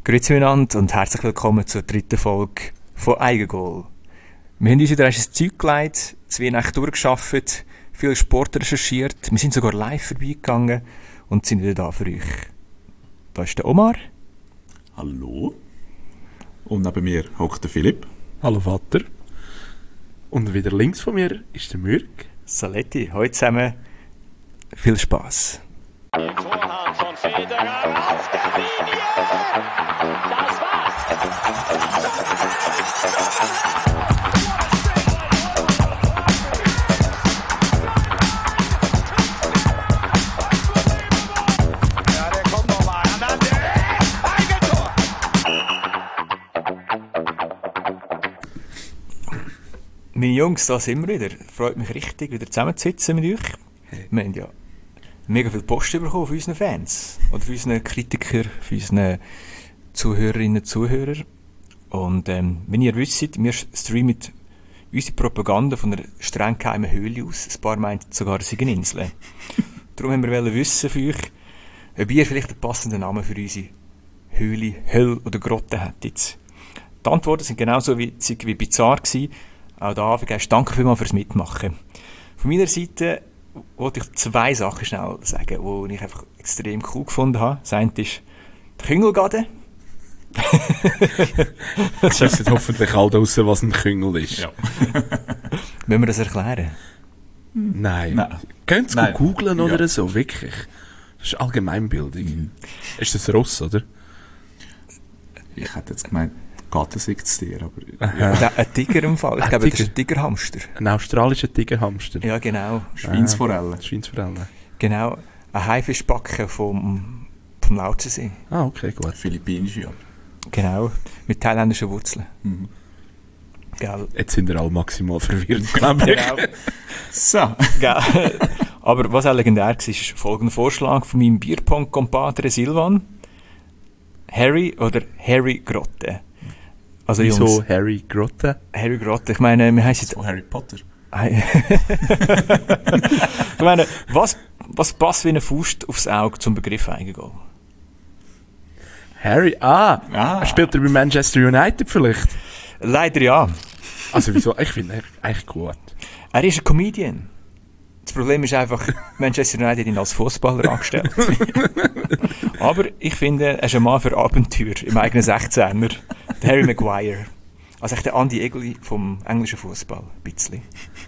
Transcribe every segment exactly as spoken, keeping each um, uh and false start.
Grüezi miteinander und herzlich willkommen zur dritten Folge von Eigengoal. Wir haben uns wieder ein Zeug gelegt, zwei Nächte durchgearbeitet, viel Sport recherchiert, wir sind sogar live vorbeigegangen und sind wieder da für euch. Da ist der Omar. Hallo. Und neben mir hockt der Philipp. Hallo Vater. Und wieder links von mir ist der Mürk. Saletti, heute zusammen viel Spaß. Vorhand von Federer auf der Linie. Das war's. Ja, der kommt nochmal. Und dann Eigentor. Meine Jungs, da sind wir wieder. Freut mich richtig, wieder zusammenzusitzen mit euch. Hey. Wir haben ja mega viel Post bekommen von unseren Fans oder von unseren Kritikern, von unseren Zuhörerinnen und Zuhörern. Und ähm, wenn ihr wisst, wir streamen unsere Propaganda von einer streng geheimen Höhle aus. Ein paar meinten sogar, es sei eine Insel. Darum haben wir wissen von euch, ob ihr vielleicht einen passenden Namen für unsere Höhle, Hölle oder Grotte hättet. Die Antworten sind genauso witzig wie bizarr gewesen. Auch da, vergesst, danke vielmals fürs Mitmachen. Von meiner Seite wollte ich zwei Sachen schnell sagen, die ich einfach extrem cool gefunden habe. Das eine ist die Küngelgade. Das wissen hoffentlich alle draussen, was ein Küngel ist. Ja. Müssen wir das erklären? Nein. Nein. Könnt ihr Nein. googlen oder Ja. so? Wirklich. Das ist Allgemeinbildung. Mhm. Ist das Ross, oder? Ich hätte jetzt gemeint, Gatte sagt es dir, aber... Ja. Ein Tiger im Fall. Ich Ein glaube, das ist Tiger. ein Tigerhamster. Ein australischer Tigerhamster. Ja, genau. Schweinsforelle. Ah, Schweinsforelle. Genau. Ein Haifischbacken vom, vom Lautersee. Ah, okay, gut. Philippinische, ja. Genau. Mit thailändischen Wurzeln. Mhm. Gell. Jetzt sind wir alle maximal verwirrt, glaube ich. Genau. So. Gell. Aber was auch legendär war, ist folgender Vorschlag von meinem Bierpong-Kompadre Silvan. Harry oder Harry Grotte. Also Wieso Jungs, Harry Grotte? Harry Grotte, ich meine, wir heißen jetzt... Von Harry Potter. ich meine, was, was passt wie eine Faust aufs Auge zum Begriff Eigengoal? Harry, ah, Ah. spielt er bei Manchester United vielleicht? Leider ja. Also wieso? Ich finde ihn eigentlich gut. Er ist ein Comedian. Das Problem ist einfach, Manchester United hat ihn als Fußballer angestellt. Aber ich finde, er ist ein Mann für Abenteuer im eigenen sechzehner. Der Harry Maguire. Also echt der Andy Egli vom englischen Fußball. Ein bisschen.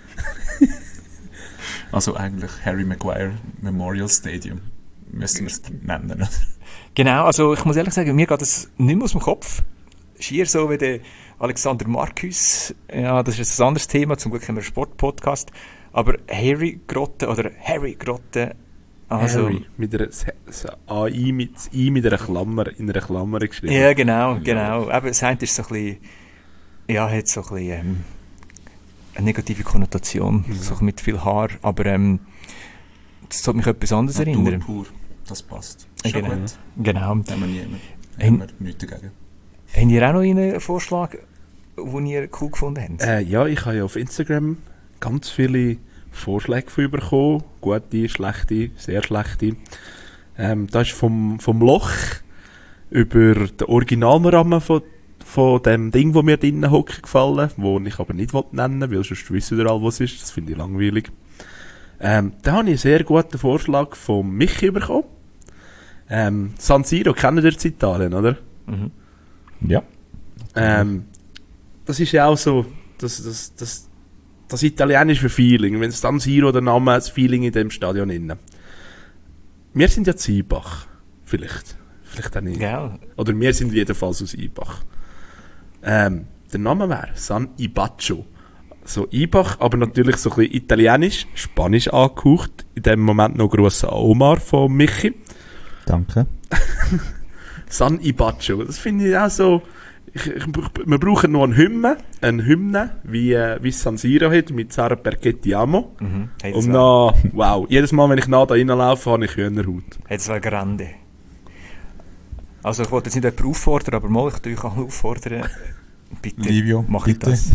Also eigentlich Harry Maguire Memorial Stadium. Müssen wir es nennen. Genau, also ich muss ehrlich sagen, mir geht das nicht mehr aus dem Kopf. Schier so wie der Alexander Marcus. Ja, das ist ein anderes Thema. Zum Glück haben wir einen Sportpodcast. Aber Harry Grotte oder Harry Grotte, also... Harry, mit einer S- S- A I mit, I mit einer Klammer, in einer Klammer geschrieben. Ja, genau, genau. Eben, das eine ist so ein bisschen, ja, hat so ein bisschen ähm, eine negative Konnotation, Mhm. so mit viel Haar, aber ähm, das hat mich an etwas anderes Natur erinnern. pur. Das passt. Ja, Schon genau. gut. Genau. Haben wir niemand. Hin- Haben wir nichts dagegen. Habt ihr auch noch einen Vorschlag, den ihr cool gefunden habt? Äh, ja, ich habe ja auf Instagram ganz viele Vorschläge von bekommen. Gute, schlechte, sehr schlechte. Ähm, das ist vom, vom Loch über den Originalrahmen von, von dem Ding, wo mir drinnen hocken, gefallen, wo ich aber nicht nennen will, weil sonst wissen ihr alle, was es ist. Das finde ich langweilig. Ähm, da habe ich einen sehr guten Vorschlag von Michi bekommen. Ähm, San Siro, kennen ihr die Italien, oder? Mhm. Ja. Ähm, das ist ja auch so, das, das, das, das italienische Feeling, wenn es San Siro der Name, das Feeling in dem Stadion innen. Wir sind ja Ziebach, vielleicht, vielleicht auch nicht. Gell? Oder wir sind jedenfalls aus Ibach. Ähm, der Name wäre San Ibaccio. So Ibach, aber natürlich so ein bisschen italienisch, spanisch angehaucht. In dem Moment noch Gruß an Omar von Michi. Danke. San Ibaccio, das finde ich auch so. Ich, ich, wir brauchen noch eine Hymne, eine Hymne, wie, äh, wie San Siro hat, mit Sarah perché ti amo. Mhm. Hey, das Und war, dann, wow, jedes Mal, wenn ich nah da reinlaufe, habe ich Hühnerhaut. hey, das war grande. Also ich wollte jetzt nicht jemanden auffordern, aber mal, ich tue euch alle auffordern. Bitte, Livio, mach ich bitte. das.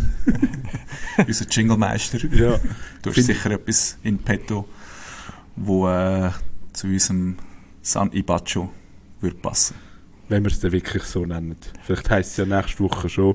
Unser Jingle-Meister. Ja. Du hast Find- sicher etwas in petto, wo äh, zu unserem San Ibaccio würde passen. Wenn wir es dann wirklich so nennen. Vielleicht heisst es ja nächste Woche schon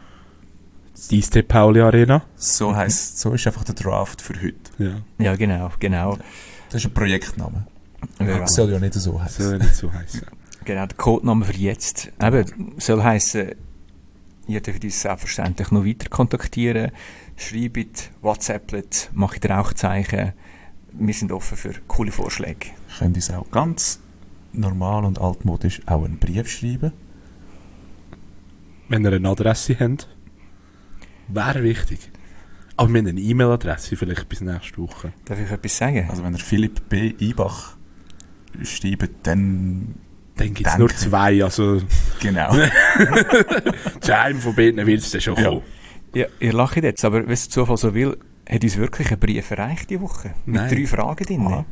die Eistee Pauli Arena. So heisst, so ist einfach der Draft für heute. Ja. Ja, genau, genau. Das ist ein Projektname. Ja. Das soll ja nicht so heißen. Soll ja nicht so heißen. Genau, der Codename für jetzt. Eben, soll heissen, ihr dürft uns selbstverständlich noch weiter kontaktieren. Schreibt, WhatsApplet, macht Rauchzeichen. Wir sind offen für coole Vorschläge. Ihr könnt uns auch ganz normal und altmodisch auch einen Brief schreiben. Wenn ihr eine Adresse habt, wäre wichtig. Aber wir haben eine E-Mail-Adresse vielleicht bis nächste Woche. Darf ich etwas sagen? Also wenn ihr Philipp B. Eibach schreibt, dann... Dann gibt es nur zwei, also Genau. zu einem von beiden wird es dann schon Ja. kommen. Ja, ihr lacht jetzt, aber wenn es der Zufall so will, hat uns wirklich ein Brief erreicht diese Woche. Mit Nein. drei Fragen drin. Aha.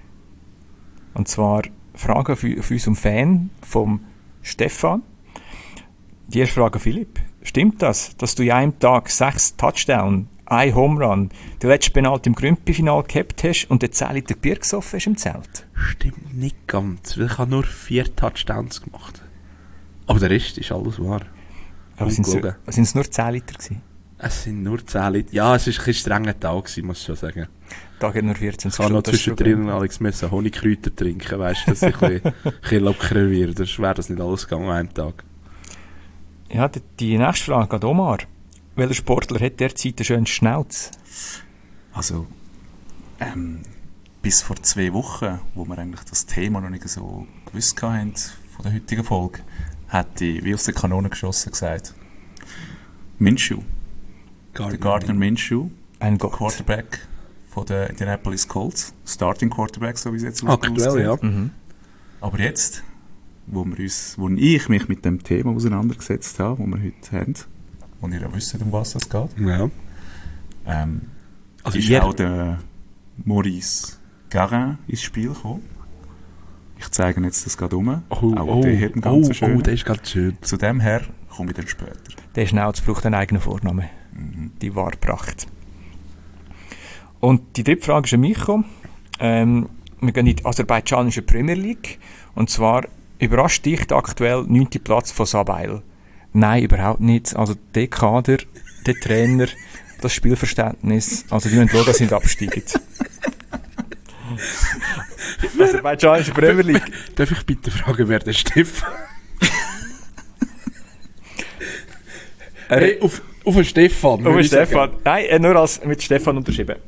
Und zwar Fragen auf, auf unserem Fan, vom Stefan. Die erste Frage, Philipp. Stimmt das, dass du in einem Tag sechs Touchdown, ein Home Run, den letzten Penalty im Grümpi-Final gehabt hast und den zehn Liter Bier gesoffen hast im Zelt? Stimmt nicht ganz, weil ich habe nur vier Touchdowns gemacht. Aber der Rest ist alles wahr. Aber sind Ungelogen. es nur zehn Liter gewesen? Es sind nur zehn Liter. Ja, es war ein bisschen strenger Tag, gewesen, muss ich schon sagen. Da geht nur vierzehn Ich habe noch zwischendrin Alex müssen Honigkräuter trinken, weißt du, dass ich ein bisschen, ein bisschen lockerer werde. Das wäre das nicht alles gegangen an einem Tag. Ja, die, die nächste Frage an Omar. Welcher Sportler hat derzeit einen schönen Schnauz? Also, ähm, bis vor zwei Wochen, wo wir eigentlich das Thema noch nicht so gewusst hatten von der heutigen Folge, hat die wie aus der Kanone geschossen gesagt, Minshew, der Gardner Minshew, Ein Gott. Quarterback von den Indianapolis Colts, Starting Quarterback, so wie es jetzt Aktuell, ja. Mhm. Aber jetzt, wo, wir uns, wo ich mich mit dem Thema auseinandergesetzt habe, das wir heute haben, und ihr ja wisst, um was es geht, Ja. ähm, Also ist ihr- auch der Maurice Garin ins Spiel gekommen. Ich zeige jetzt das gerade um. Oh, auch oh, der hat einen ganz oh, schönen. oh, der ist ganz schön. Zu dem her komme ich dann später. Der Schnauz braucht einen eigenen Vornamen. Mhm. Die Wahrpracht. Und die dritte Frage ist an mich gekommen. Ähm, wir gehen in die aserbaidschanische Premier League. Und zwar überrascht dich der aktuell neunte Platz von Sabail. Nein, überhaupt nicht. Also der Kader, der Trainer, das Spielverständnis. Also die müssen schauen, dass sie nicht absteigen. Aserbaidschanische Premier League. Darf ich bitte fragen, wer der Stefan? Er- Hey, auf, auf den Stefan. Oh, würde ich sagen. Stefan. Nein, äh, nur als mit Stefan unterschrieben.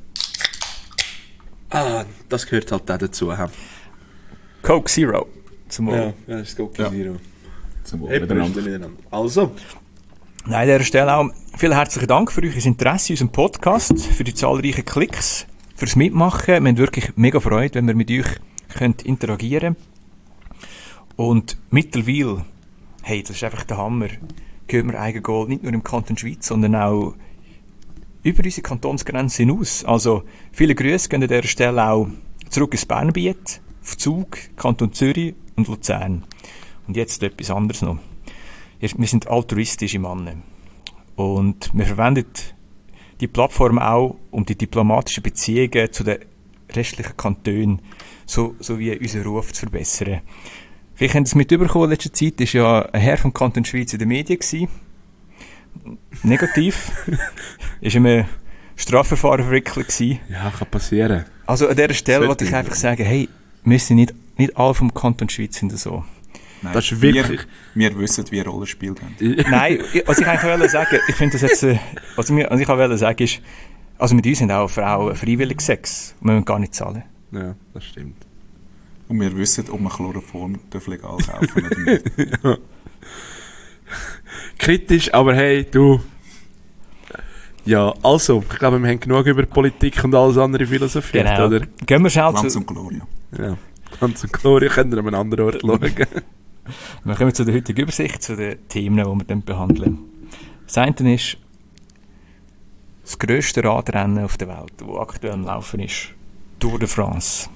Ah, das gehört halt auch dazu. He? Coke Zero. Zum Wohl. Ja, das ist Coke Ja. Zero. Zum Wohl Hey, miteinander. miteinander. Also, Nein, an dieser Stelle auch vielen herzlichen Dank für euer Interesse in unserem Podcast, für die zahlreichen Klicks, fürs Mitmachen. Wir haben wirklich mega Freude, wenn wir mit euch könnt interagieren Und mittlerweile, hey, das ist einfach der Hammer, gehört wir eigen Goal nicht nur im Kanton Schweiz, sondern auch über unsere Kantonsgrenzen hinaus. Also viele Grüße gehen an dieser Stelle auch zurück ins Bernbiet, auf Zug, Kanton Zürich und Luzern. Und jetzt etwas anderes noch. Wir sind altruistische Männer. Und wir verwenden die Plattform auch, um die diplomatischen Beziehungen zu den restlichen Kantonen so, sowie unseren Ruf zu verbessern. Vielleicht habt ihr es mitbekommen in letzter Zeit, ist ja ein Herr vom Kanton Schweiz in den Medien gewesen. Negativ. ist in einem Strafverfahren verwickelt gewesen. ja, kann passieren. Also an dieser Stelle Sollte wollte ich nicht einfach sein. sagen, hey, wir sind nicht, nicht alle vom Kanton Schweiz sind so. Nein, Das ist wirklich- Wir, wir wissen, wie Rolle spielt. Nein, was ich eigentlich wollte sagen, ich finde das jetzt, äh, was, mir, was ich wollte sagen ist, also mit uns sind auch Frauen freiwillig Sex. Wir müssen gar nicht zahlen. Ja, das stimmt. Und wir wissen, ob man Chloroform legal kaufen oder nicht. Kritisch, aber hey, du. Ja, also, ich glaube, wir haben genug über Politik und alles andere philosophiert, Genau. oder? Gehen wir schnell Glanz zu, und Gloria. Ja. Ganz und Gloria könnt ihr an einem anderen Ort schauen. wir kommen zu der heutigen Übersicht, zu den Themen, die wir dann behandeln. Das eine ist das grösste Radrennen auf der Welt, das aktuell am Laufen ist. Tour de France.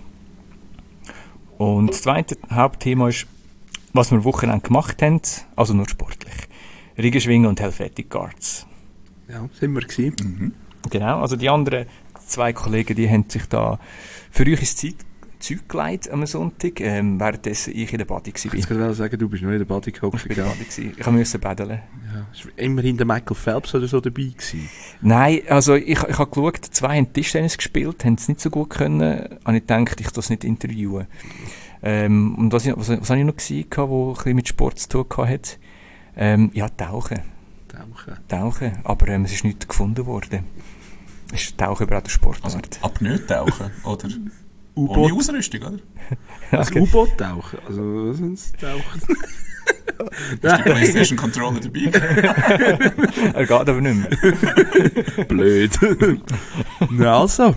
Und das zweite Hauptthema ist, was wir am Wochenende gemacht haben, also nur sportlich. Riegenschwingen und Helvetic Guards. Ja, sind wir gewesen. Mhm. Genau, also die anderen zwei Kollegen, die haben sich da für euch ins Zeit, Zeug gelegt am Sonntag, ähm, währenddessen ich in der Body war. Ich wollte sagen, du bist noch in der Body gehockt. Ich bin in der Body gewesen. Ich musste paddeln. Ja. Ist immerhin der Michael Phelps oder so dabei gewesen? Nein, also ich, ich habe geschaut, zwei haben Tischtennis gespielt, haben es nicht so gut können, und ich dachte, ich das nicht interviewen. Ähm, und was, was, was habe ich noch gesehen, was ein bisschen mit Sport zu tun hatte? Ähm, ja, Tauchen. Tauchen. Tauchen, aber ähm, es ist nichts gefunden worden. Es ist Tauchen überhaupt eine Sportart. Also Apnoe-Tauchen, oder? U-Boot. Ohne Ausrüstung, oder? Das Okay. U-Boot tauchen. Also, was sind es tauchen? Ist der PlayStation Controller dabei? Er geht aber nicht mehr. Blöd. Na also.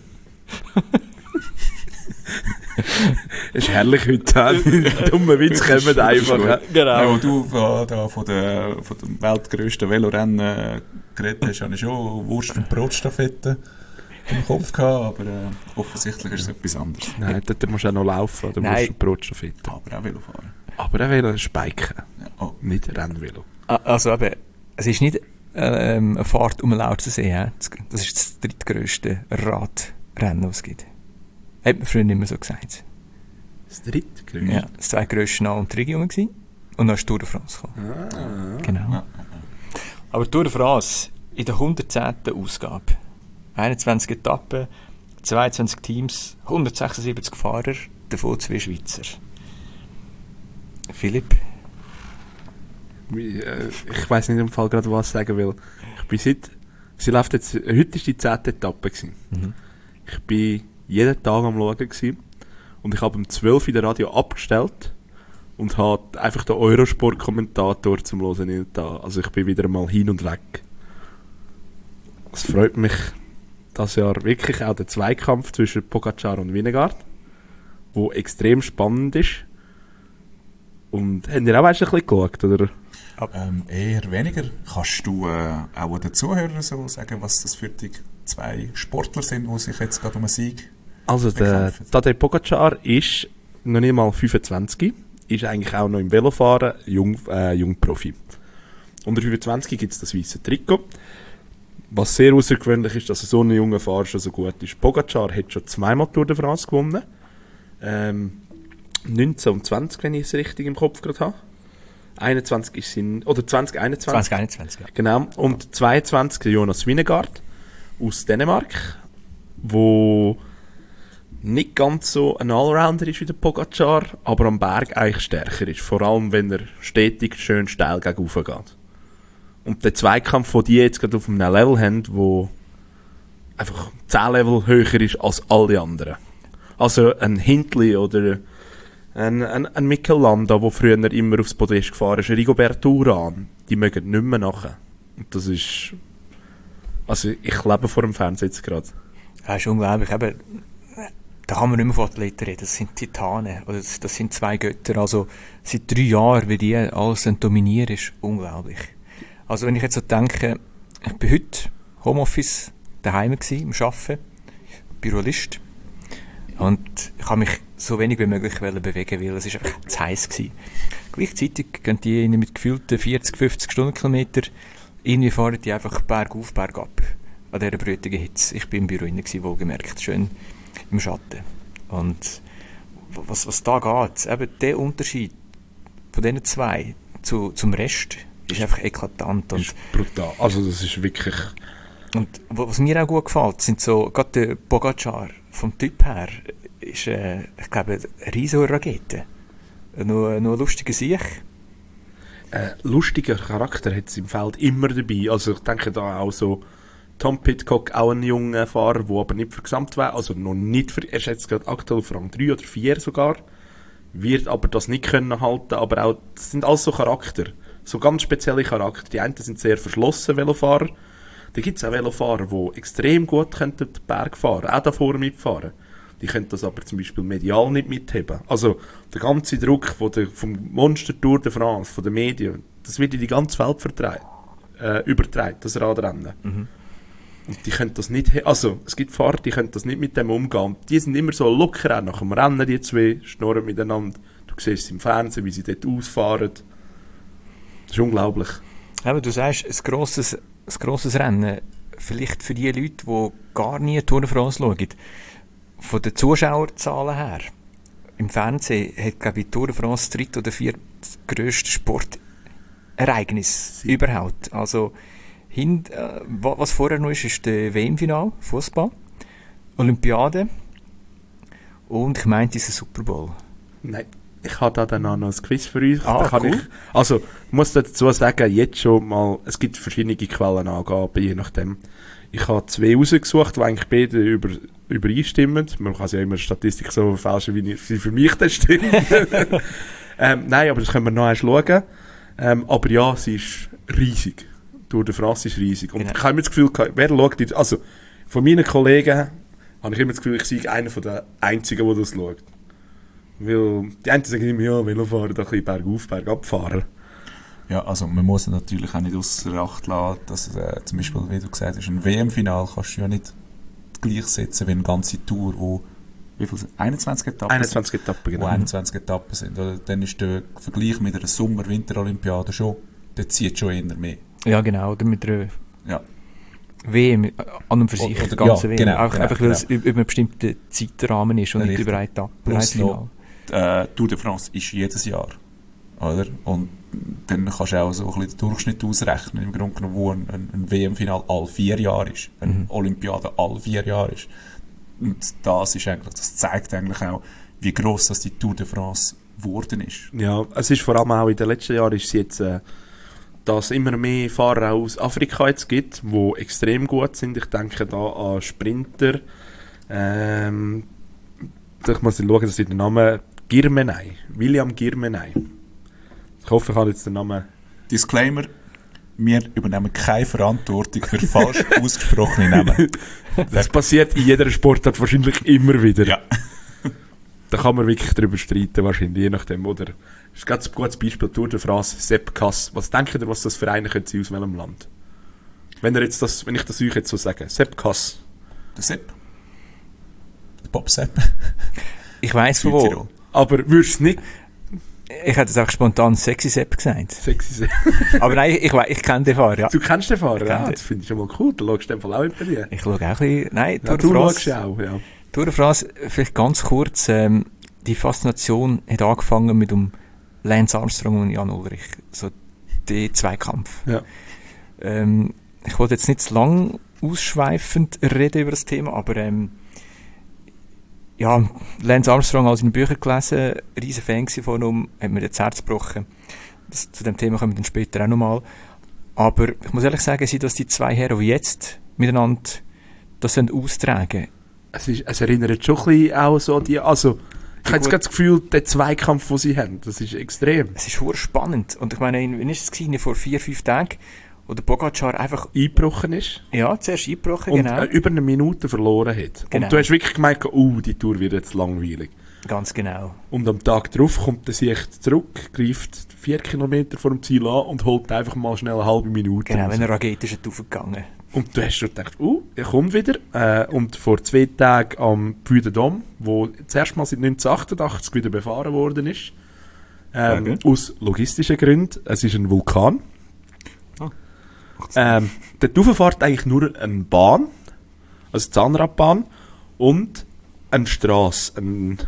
Es ist herrlich heute. Die dummen Witze kommen einfach. Genau. Ja, wo du von, da, von, der, von dem weltgrössten Velorennen äh, geredet hast, habe ich schon Wurst- und Brotstaffette im Kopf gehabt, aber äh, offensichtlich ist es etwas anderes. Nein, dort musst du auch noch laufen. Da Nein. musst du Brotstaffette. Aber auch Velofahren. Aber er will Spiken, Ja, oh. nicht Rennvelo. Ah, Also eben, es ist nicht ähm, eine Fahrt um den Lautersee. He? Das ist das drittgrösste Radrennen, das es gibt. Hat man früher nicht mehr so gesagt. Das dritte Grün. Ja, das zweitgrösste nach um die Region gewesen. Und dann ist die Tour de France gekommen. Ah. Genau. Ja, ja, Aber die Tour de France in der hundertzehnten Ausgabe. einundzwanzig Etappen, zweiundzwanzig Teams, hundertsechsundsiebzig Fahrer, davon zwei Schweizer. Philipp? Wie, äh, Ich weiss nicht im Fall gerade, was ich sagen will. Ich bin seit, sie läuft jetzt, heute war die zehnte Etappe gewesen. Mhm. Ich bin jeden Tag am Schauen gewesen. Und ich habe um zwölf Uhr in der Radio abgestellt und habe einfach den Eurosport-Kommentator zum Hören nicht da. Also ich bin wieder mal hin und weg. Es freut mich das Jahr wirklich auch der Zweikampf zwischen Pogacar und Vingegaard, wo extrem spannend ist. Und habt ihr auch ein bisschen geschaut, oder? Ähm, eher weniger. Kannst du äh, auch den Zuhörern so sagen, was das für die zwei Sportler sind, die sich jetzt gerade um einen Sieg Also der bekämpfen? Tadej Pogacar ist noch nicht mal fünfundzwanzig, ist eigentlich auch noch im Velofahren Jung, äh, Jungprofi. Unter fünfundzwanzig gibt es das weiße Trikot. Was sehr außergewöhnlich ist, dass so ein junger Fahrer schon so gut ist. Pogacar hat schon zweimal Tour de France gewonnen. Ähm, neunzehn und zwanzig, wenn ich es richtig im Kopf gerade habe. einundzwanzig ist sein, oder zwanzig einundzwanzig. zwanzig einundzwanzig, ja. Genau. Und zweiundzwanzig der Jonas Vingegaard aus Dänemark, wo nicht ganz so ein Allrounder ist wie der Pogacar, aber am Berg eigentlich stärker ist. Vor allem, wenn er stetig schön steil gegen rauf geht. Und der Zweikampf, den die jetzt gerade auf einem Level haben, wo einfach zehn Level höher ist als alle anderen. Also ein Hindley oder ein, ein, ein Mikel Landa, der früher immer aufs Podest gefahren ist, ein Rigoberto Urán, die mögen nicht mehr nachher. Und das ist... Also ich lebe vor dem Fernseher jetzt gerade. Das ist unglaublich. Eben, da kann man nicht mehr von Athleten reden. Das sind Titanen. Oder das, das sind zwei Götter. Also seit drei Jahren, wie die alles dominieren, ist unglaublich. Also wenn ich jetzt so denke, ich bin heute Homeoffice daheim gsi, am Arbeiten, Bürolist. Und ich habe mich so wenig wie möglich bewegen, weil es ist einfach zu heiß gsi. Gleichzeitig gehen die mit gefühlten vierzig, fünfzig Stundenkilometer, irgendwie fahren die einfach bergauf, bergab an dieser brütigen Hitze. Ich bin im Büro inne gsi, wohlgemerkt, schön im Schatten. Und was, was da geht, eben der Unterschied von diesen zwei zu, zum Rest ist einfach eklatant. Und, Das ist brutal. Also das ist wirklich... und was mir auch gut gefällt, sind so, gerade der Pogacar vom Typ her, ist, äh, ich glaube, eine riesige Rakete. Nur, nur ein lustiger Sieg. Äh, lustiger Charakter hat es im Feld immer dabei. Also ich denke da auch so Tom Pidcock, auch ein junger Fahrer, der aber nicht für Gesamt wäre, also noch nicht für, er ist jetzt gerade aktuell auf Rang drei oder vier sogar, wird aber das nicht können halten, aber auch, das sind alles so Charakter, so ganz spezielle Charakter. Die einen sind sehr verschlossen Velofahrer, da gibt es auch Velofahrer, die extrem gut könnten den Berg fahren, auch da vorne mitfahren. Die können das aber zum Beispiel medial nicht mitheben. Also der ganze Druck von der, vom Monster Tour de France, von den Medien, das wird in die ganze Welt vertreibt, äh, übertragen, das Radrennen. Mhm. Und die können das nicht, he- also es gibt Fahrer, die können das nicht mit dem umgehen. Und die sind immer so locker, auch nach dem Rennen, die zwei, schnurren miteinander. Du siehst es im Fernsehen, wie sie dort ausfahren. Das ist unglaublich. Aber du sagst, ein grosses, ein grosses Rennen, vielleicht für die Leute, die gar nie Tour de France schauen, von den Zuschauerzahlen her, im Fernsehen hat, glaube ich, Tour de France das dritte oder vierte grösste Sportereignis überhaupt. Also, hin, äh, was vorher noch ist, ist der W M-Final, Fußball, Olympiade und ich meinte, dieser Super Bowl. Nein. Ich habe da dann auch noch ein Quiz für euch. Ah, da kann cool. ich, also, ich muss dazu sagen, jetzt schon mal, es gibt verschiedene Quellenangaben, je nachdem. Ich habe zwei rausgesucht, die eigentlich beide über, übereinstimmen. Man kann ja immer die Statistik so verfälschen, wie sie für mich das stimmt. ähm, nein, aber das können wir noch erst schauen. Ähm, aber ja, sie ist riesig. Tour de France ist riesig. Und Genau. ich habe immer das Gefühl, wer schaut jetzt, also, von meinen Kollegen habe ich immer das Gefühl, ich sei einer von den Einzigen, der das schaut. Weil die einen sagen immer, ja, Velofahren, da ein bisschen bergauf, bergab fahren. Ja, also man muss natürlich auch nicht ausser Acht lassen, dass äh, zum Beispiel, wie du gesagt hast, ein W M-Final kannst du ja nicht gleichsetzen wie eine ganze Tour, wo wie viel sind? einundzwanzig Etappen einundzwanzig Etappen, sind, genau. wo einundzwanzig Etappen sind. Oder dann ist der Vergleich mit einer Sommer-Winter-Olympiade schon, der zieht schon eher mehr. Ja, genau, oder mit einer Ja. W M an und für sich, Oder- der ganze ja, W M. genau, Auch genau, einfach, weil genau. es über über einen bestimmten Zeitrahmen ist und nicht Richtig. über eine Etappe, ein Plus Final. noch, äh, Tour de France ist jedes Jahr. Oder? Und dann kannst du auch so ein bisschen den Durchschnitt ausrechnen, im Grunde genommen, wo ein, ein, ein W M-Final alle vier Jahre ist, eine Mhm. Olympiade alle vier Jahre ist. Und das ist eigentlich, das zeigt eigentlich auch, wie gross das die Tour de France geworden ist. Ja, es ist vor allem auch in den letzten Jahren ist es jetzt, äh, dass es immer mehr Fahrer aus Afrika jetzt gibt, die extrem gut sind. Ich denke da an Sprinter. Ähm, ich muss schauen, dass ich den Namen Girmenei, William Girmenei. Ich hoffe, ich habe jetzt den Namen. Disclaimer, wir übernehmen keine Verantwortung für falsch ausgesprochene Namen. Das passiert in jeder Sportart wahrscheinlich immer wieder. Ja. Da kann man wirklich drüber streiten, wahrscheinlich, je nachdem, oder? Das ist ganz ein gutes Beispiel, Tour de France, Sepp Kass. Was denkt ihr, was das für eine könnte sein, aus welchem Land? Wenn, ihr jetzt das, wenn ich das euch jetzt so sage, Sepp Kass. Der Sepp. Der Bob Sepp. Ich weiss von wo. Südtirol. Aber würdest du nicht Ich hätte es auch spontan Sexy Sepp gesagt. sexy sein? Aber nein, ich, ich, ich kenne den Fahrer, ja. Du kennst den Fahrer, kenn ja? den. Das finde ich schon mal cool. Da schaust du in dem Fall auch bei dir. Ich schaue auch ein bisschen, nein, Ja, Tour de du France. schaust auch, ja. Tour de France, vielleicht ganz kurz, ähm, die Faszination hat angefangen mit dem Lance Armstrong und Jan Ulrich. So, der Zweikampf. Ja. Ähm, ich wollte jetzt nicht zu lang ausschweifend reden über das Thema, aber ähm, ja, Lance Armstrong, als ich in Büchern gelesen, riesen Fan gewesen von ihm, hat mir das Herz gebrochen. Das, zu dem Thema kommen wir dann später auch nochmal. Aber ich muss ehrlich sagen, sind das die zwei Herren, die jetzt miteinander das austragen. Es, ist, es erinnert schon ein bisschen auch so an die, also, ich habe jetzt gerade das Gefühl, der Zweikampf, den sie haben, das ist extrem. Dus Es ist verdammt spannend. Und ich meine, wann war es gewesen? Vor vier, fünf Tagen, wo der Pogacar einfach, Eingebrochen ist. ja, zuerst eingebrochen, Und genau. äh, über eine Minute verloren hat. Genau. Und du hast wirklich gemerkt, oh, die Tour wird jetzt langweilig. Ganz genau. Und am Tag darauf kommt er sich zurück, greift vier Kilometer vor dem Ziel an und holt einfach mal schnell eine halbe Minute. Genau, raus. wenn er Rakete ist aufgegangen. Und du hast schon gedacht, oh, er kommt wieder. Äh, und vor zwei Tagen am Puy de Dôme, wo zuerst mal seit neunzehnhundertachtundachtzig wieder befahren worden ist, ähm, Okay. aus logistischen Gründen, es ist ein Vulkan. Ah. Ähm, dort rauf fährt eigentlich nur eine Bahn, also eine Zahnradbahn und eine Strasse. Ein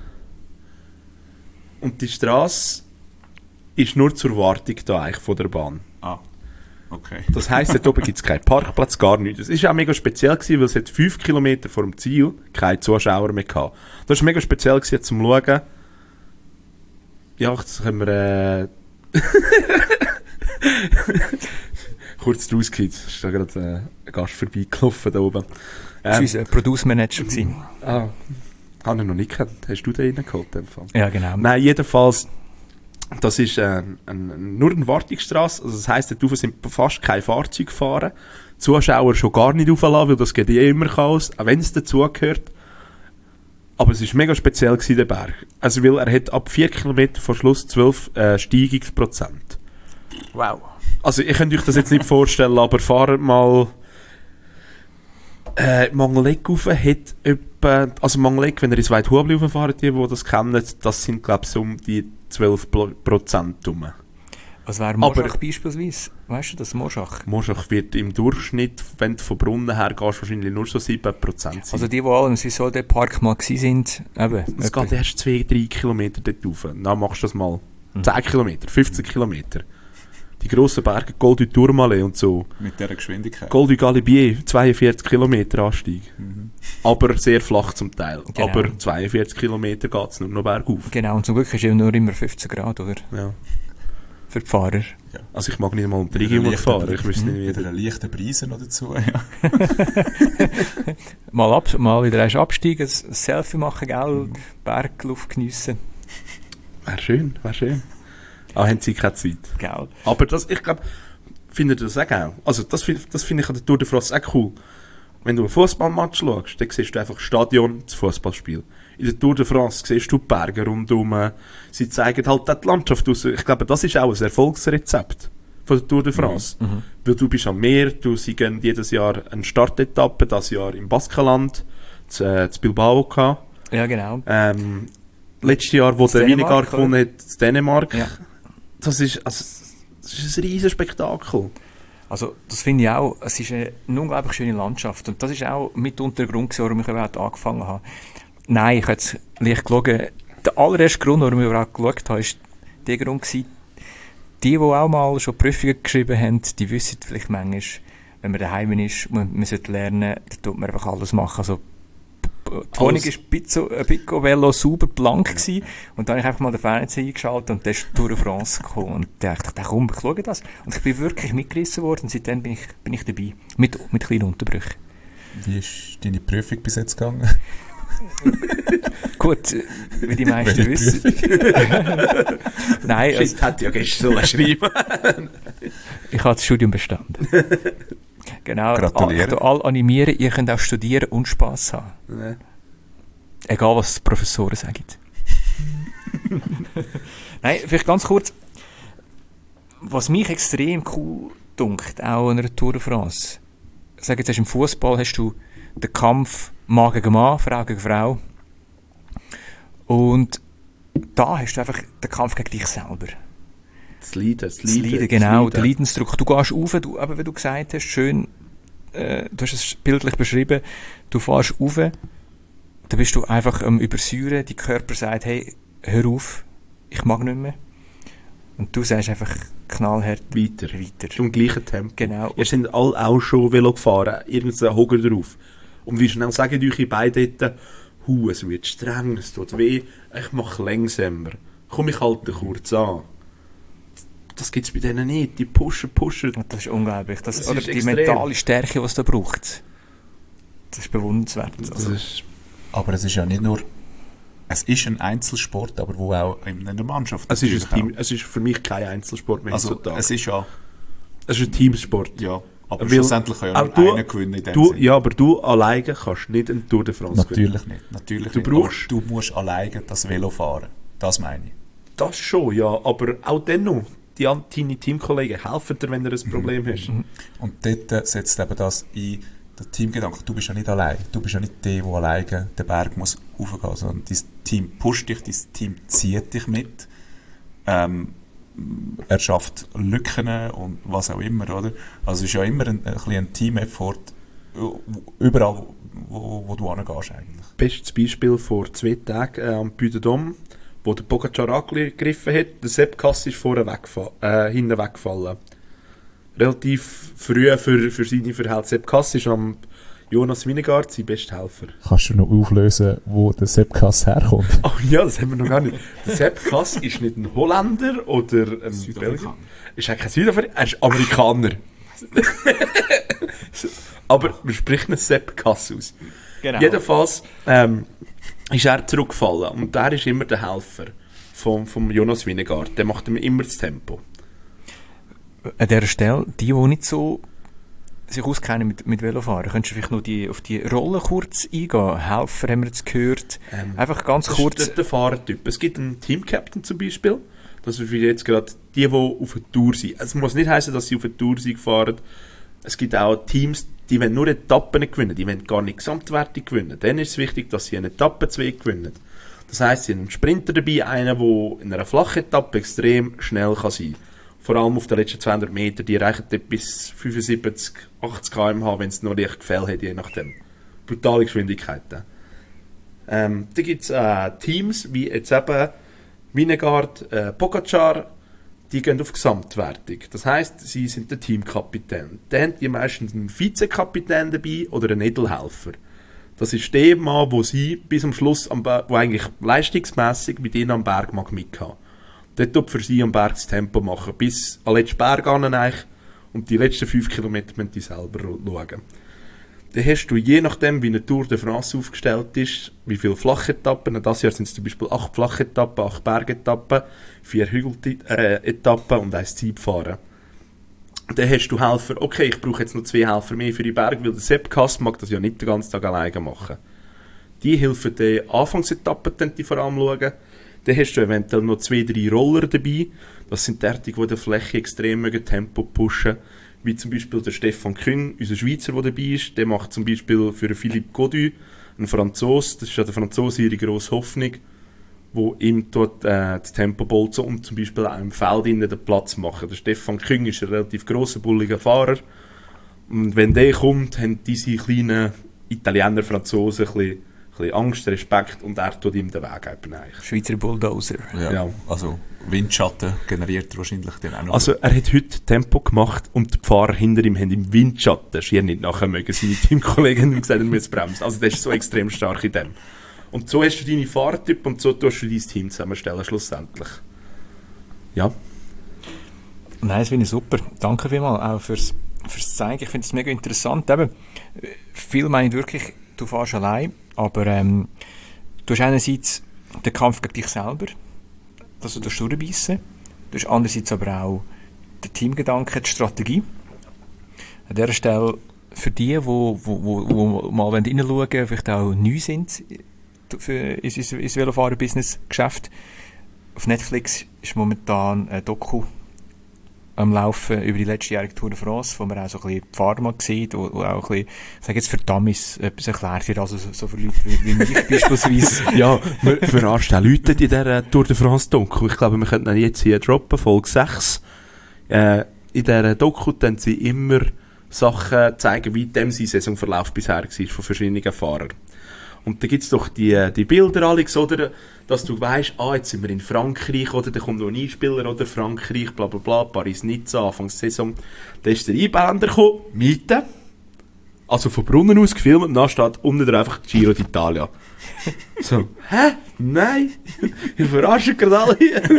und die Strasse ist nur zur Wartung da eigentlich von der Bahn. Ah, okay. Das heisst, dort oben gibt es keinen Parkplatz, gar nichts. Das war auch mega speziell, gewesen, weil es hat fünf Kilometer vor dem Ziel keine Zuschauer mehr gehabt. Das war mega speziell gewesen, zum Schauen. Ja, jetzt können wir... Äh kurz draus geht. Es ist da gerade äh, ein Gast vorbeigelaufen da oben. Das war Ähm, unser Produce Manager gewesen. ah, habe ich noch nicht gekannt. Hast du den reingeholt? in dem Fall? Ja, genau. Nein, jedenfalls, das ist äh, ein, ein, nur eine Wartungsstrasse. Also das heisst, dort rauf sind fast keine Fahrzeuge gefahren. Zuschauer schon gar nicht rauflassen, weil das geht eh immer Chaos, auch wenn es dazugehört. Aber es war mega speziell gewesen, der Berg. Also, weil er hat ab vier Kilometer vor Schluss zwölf äh, Steigungsprozent. Wow. Also, ihr könnt euch das jetzt nicht vorstellen, aber fahrt mal äh, Mangleck rauf, hat etwa, also Mangleck, wenn ihr ins Weidhubli rauffahrt, die, die das kennen, das sind, glaube ich, so um die zwölf Prozent rum. Was wäre Moschach beispielsweise? Weißt du das, Moschach? Moschach wird im Durchschnitt, wenn du von Brunnen her gehst, wahrscheinlich nur so sieben Prozent sein. Also die, die alle im Swiss-Park mal gewesen sind, eben. Es geht erst zwei, drei Kilometer dort rauf. Dann machst du das mal. Mhm. zehn Kilometer, fünfzehn Kilometer. Die grossen Berge, Col du Tourmalet und so. Mit dieser Geschwindigkeit. Col du Galibier, zweiundvierzig Kilometer Anstieg. Mhm. Aber sehr flach zum Teil. Genau. Aber zweiundvierzig Kilometer geht es nur noch bergauf. Genau, und zum Glück ist ja nur immer fünfzehn Grad, oder? Ja. Für die Fahrer. Ja. Also ich mag nicht mal um die Regierung fahren. Ich wüsste nicht, Wieder wie... einen leichten Preis noch dazu. Ja. mal, ab, mal wieder erst absteigen, ein Selfie machen, gell? Mhm. Bergluft geniessen. Wäre schön, wäre schön. Ah, haben sie keine Zeit. Gell. Aber das, ich glaube, findet ihr das auch geil? Also das finde das find ich an der Tour de France auch cool. Wenn du einen Fußballmatch schaust, dann siehst du einfach Stadion, das Fußballspiel. In der Tour de France siehst du die Berge rundum. Sie zeigen halt auch die Landschaft aus. Ich glaube, das ist auch ein Erfolgsrezept von der Tour de France. Mhm. Mhm. Weil du bist am Meer, du sie gehen jedes Jahr eine Startetappe, das Jahr im Baskenland, zu, äh, zu Bilbao gehabt. Ja, genau. Ähm, letztes Jahr, wo das der Dänemark, Winegar gewonnen hat, in Dänemark. Ja. Das ist, also, das ist ein riesen Spektakel. Also, das finde ich auch, es ist eine, eine unglaublich schöne Landschaft. Und das ist auch mitunter der Grund, warum ich überhaupt angefangen habe. Nein, ich habe jetzt leicht gelogen. Der allererste Grund, warum ich überhaupt geschaut habe, ist der Grund gewesen, die, die auch mal schon Prüfungen geschrieben haben, die wissen vielleicht manchmal, wenn man daheim ist und man sollte lernen, dann tut man einfach alles machen. Also, die Wohnung war Pizzo, äh, Pico Velo super blank gewesen. Und dann habe ich einfach mal den Fernseher eingeschaltet und dann ist Tour de France gekommen. Und da dachte ich, komm, ich schaue das. Und ich bin wirklich mitgerissen worden und seitdem bin ich, bin ich dabei. Mit, mit kleinen Unterbrüchen. Wie ist deine Prüfung bis jetzt gegangen? Gut, wie die meisten wissen. Nein, also, hätte ja gestern schreiben. Ich habe das Studium bestanden. Genau, gratuliere. All, all animieren, ihr könnt auch studieren und Spass haben. Nee. Egal, was die Professoren sagen. Nein, vielleicht ganz kurz. Was mich extrem cool dunkt, auch an einer Tour de France. Sag jetzt, im Fußball hast du den Kampf Mann gegen Mann, Frau gegen Frau. Und da hast du einfach den Kampf gegen dich selber. Das Leiden, das Das Leiden, Leiden. genau, das der Leidensdruck. Du gehst rauf, du, eben, wie du gesagt hast, schön, äh, du hast es bildlich beschrieben, du fährst rauf, dann bist du einfach am Übersäuren, dein Körper sagt, hey, hör auf, ich mag nicht mehr. Und du sagst einfach knallhart Weiter. weiter. Im gleichen Tempo. Genau. Ihr seid alle auch schon Velo gefahren, irgendein Hocker drauf. Und wie schnell sagen euch beide dort, hu, es wird streng, es tut weh, ich mache langsamer. Komm, ich halte kurz an. Das gibt es bei denen nicht. Die pushen, pushen. Und das ist unglaublich. Das, Das oder ist die extrem. mentale Stärke, die es da braucht. Das ist bewundernswert. Das Also, ist, Aber es ist ja nicht nur... Es ist ein Einzelsport, aber wo auch in einer Mannschaft... es, ist ein natürlich Team, es ist für mich kein Einzelsport mehr auch. Also heutzutage. es ist ja... Es ist ein Teamsport. Ja, aber Weil schlussendlich kann ja auch nur du- einer gewinnen in dem Du, Sinn. ja, aber du alleine kannst nicht eine Tour de France gewinnen. Natürlich nicht. Natürlich Du nicht. brauchst- Aber du musst alleine das Velo fahren. Das meine ich. Das schon, ja. Aber auch dennoch, die an- deine Teamkollegen helfen dir, wenn du ein Problem hast. Und dort äh, setzt eben das ein, der Teamgedanke. Du bist ja nicht allein. Du bist ja nicht der, der alleine den Berg muss raufgehen, sondern dein Team pusht dich, dein Team zieht dich mit. Ähm, er schafft Lücken und was auch immer, oder? Also es ist ja immer ein, ein, bisschen ein Team-Effort überall, wo, wo du hingehst eigentlich. Bestes Beispiel vor zwei Tagen äh, am Puy de Dôme, wo der Pogacar angegriffen hat. Der Sepp Kass ist vorne wegfa- äh, hinten weggefallen. Relativ früh für, für seine Verhältnisse. Sepp Kass ist am Jonas Vingegaard sein bester Helfer. Kannst du noch auflösen, wo der Sepp Kass herkommt? Oh ja, das haben wir noch gar nicht. Der Sepp Kass ist nicht ein Holländer oder ein Belgier. Ist eigentlich kein Südafrikaner, er ist Amerikaner. Aber wir sprechen Sepp Kass aus. genau. Jedenfalls ähm, ist er zurückgefallen und der ist immer der Helfer vom, vom Jonas Vingegaard. Der macht ihm immer das Tempo. An dieser Stelle, die, die nicht so sich auskennen mit, mit Velofahren, könntest du vielleicht noch die, auf die Rolle kurz eingehen? Helfer haben wir jetzt gehört. Ähm, Einfach ganz Das kurz. ist der, der Fahrertyp. Es gibt einen Team-Captain zum Beispiel. Das ist wie jetzt gerade die, die auf der Tour sind. Es muss nicht heißen, dass sie auf der Tour sind gefahren. Es gibt auch Teams, die wollen nur Etappen gewinnen. Die wollen gar nicht Gesamtwertung gewinnen. Dann ist es wichtig, dass sie eine Etappe zwei gewinnen. Das heisst, sie haben einen Sprinter dabei, einen, der in einer flachen Etappe extrem schnell kann sein kann. vor allem auf den letzten zweihundert Metern, die reichen dort bis fünfundsiebzig, achtzig Kilometer pro Stunde, wenn es noch leicht Gefälle hat, je nachdem. Brutale Geschwindigkeiten. Ähm, da gibt es äh, Teams, wie jetzt eben Vingegaard, äh, Pogacar, die gehen auf Gesamtwertung. Das heisst, sie sind der Teamkapitän. Dann haben die meistens einen Vizekapitän dabei oder einen Edelhelfer. Das ist der Mann, wo sie bis am Schluss, am Ber- wo eigentlich leistungsmässig mit ihnen am Berg mag mithaben. Dort tut für sie am Berg das Tempo machen, bis an den letzten Berg an eigentlich. Und die letzten fünf Kilometer müssen die selber schauen. Dann hast du, je nachdem, wie eine Tour de France aufgestellt ist, wie viele Flachetappen, das Jahr sind es zum Beispiel acht Flachetappen, acht Bergetappen, vier Hügeletappen und ein Zeitfahren. Dann hast du Helfer, okay, ich brauche jetzt noch zwei Helfer mehr für die Berge, weil der Sepp Kuss mag das ja nicht den ganzen Tag alleine machen. Die helfen die Anfangsetappen, dann die vor allem schauen. Dann hast du eventuell noch zwei, drei Roller dabei. Das sind die, die der Fläche extrem mögen, Tempo pushen. Wie zum Beispiel der Stefan Küng, unser Schweizer, der dabei ist. Der macht zum Beispiel für Philippe Godu, einen Franzos, das ist ja der Franzose ihre grosse Hoffnung, wo ihm dort äh, das Tempo bolzen und zum Beispiel auch im Feld innen den Platz machen. Der Stefan Küng ist ein relativ grosser, bulliger Fahrer. Und wenn der kommt, haben diese kleinen Italiener, Franzosen ein bisschen, ein bisschen Angst, Respekt und er tut ihm den Weg eben eigentlich. Schweizer Bulldozer. Ja, Ja. also Windschatten generiert wahrscheinlich dann auch noch. Also er hat heute Tempo gemacht und die Fahrer hinter ihm haben im Windschatten schier nicht nachher mögen. Seine Teamkollegen haben gesagt, er muss bremsen. Also der ist so extrem stark in dem. Und so hast du deine Fahrtyp und so tust du dein Team zusammenstellen schlussendlich. Ja. Nein, das finde ich super. Danke vielmals auch fürs, fürs Zeigen. Ich finde es mega interessant. Eben, viel meinen wirklich, du fährst allein, aber ähm, du hast einerseits den Kampf gegen dich selber, dass du das durchbeissen. Du hast andererseits aber auch den Teamgedanken, die Strategie. An dieser Stelle für die, die wo, wo, wo, wo mal reinschauen wollen, vielleicht auch neu sind für ins, ins, ins Velofahren-Business-Geschäft. Auf Netflix ist momentan ein Doku am Laufen über die letztjährige Tour de France, wo man auch so ein bisschen die Fahrer mal sieht, wo, wo auch ein bisschen, ich sage jetzt für Dummies, etwas erklärt wird, also so, so für Leute wie, wie mich beispielsweise. Ja, wir verarschen auch Leute in dieser Tour de France Doku. Ich glaube, wir könnten jetzt hier droppen, Folge sechs. Äh, in dieser Doku dann sie immer Sachen zeigen, wie dem sein Saisonverlauf bisher war von verschiedenen Fahrern. Und da gibt es doch die, die Bilder, Alex, oder, dass du weisst, ah, jetzt sind wir in Frankreich, oder da kommt noch ein Einspieler, oder Frankreich, bla bla bla, Paris-Nizza, Anfangssaison. Da ist der Einbänder gekommen, Miete, also von Brunnen aus gefilmt, und dann steht unten drauf einfach Giro d'Italia. So, hä? Nein? Ich verarsche gerade alle.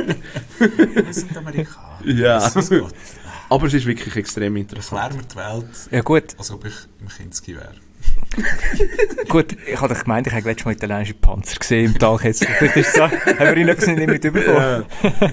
Wir sind Amerikaner. Ja. Das ist gut. Aber es ist wirklich extrem interessant. Erklär mir die Welt, Ja gut, als ob ich im Kinski wäre. gut, ich hatte gemeint, ich habe letztes Mal italienischen Panzer gesehen im Tag jetzt. Vielleicht ist es so, haben wir ihn nicht nicht mitbekommen.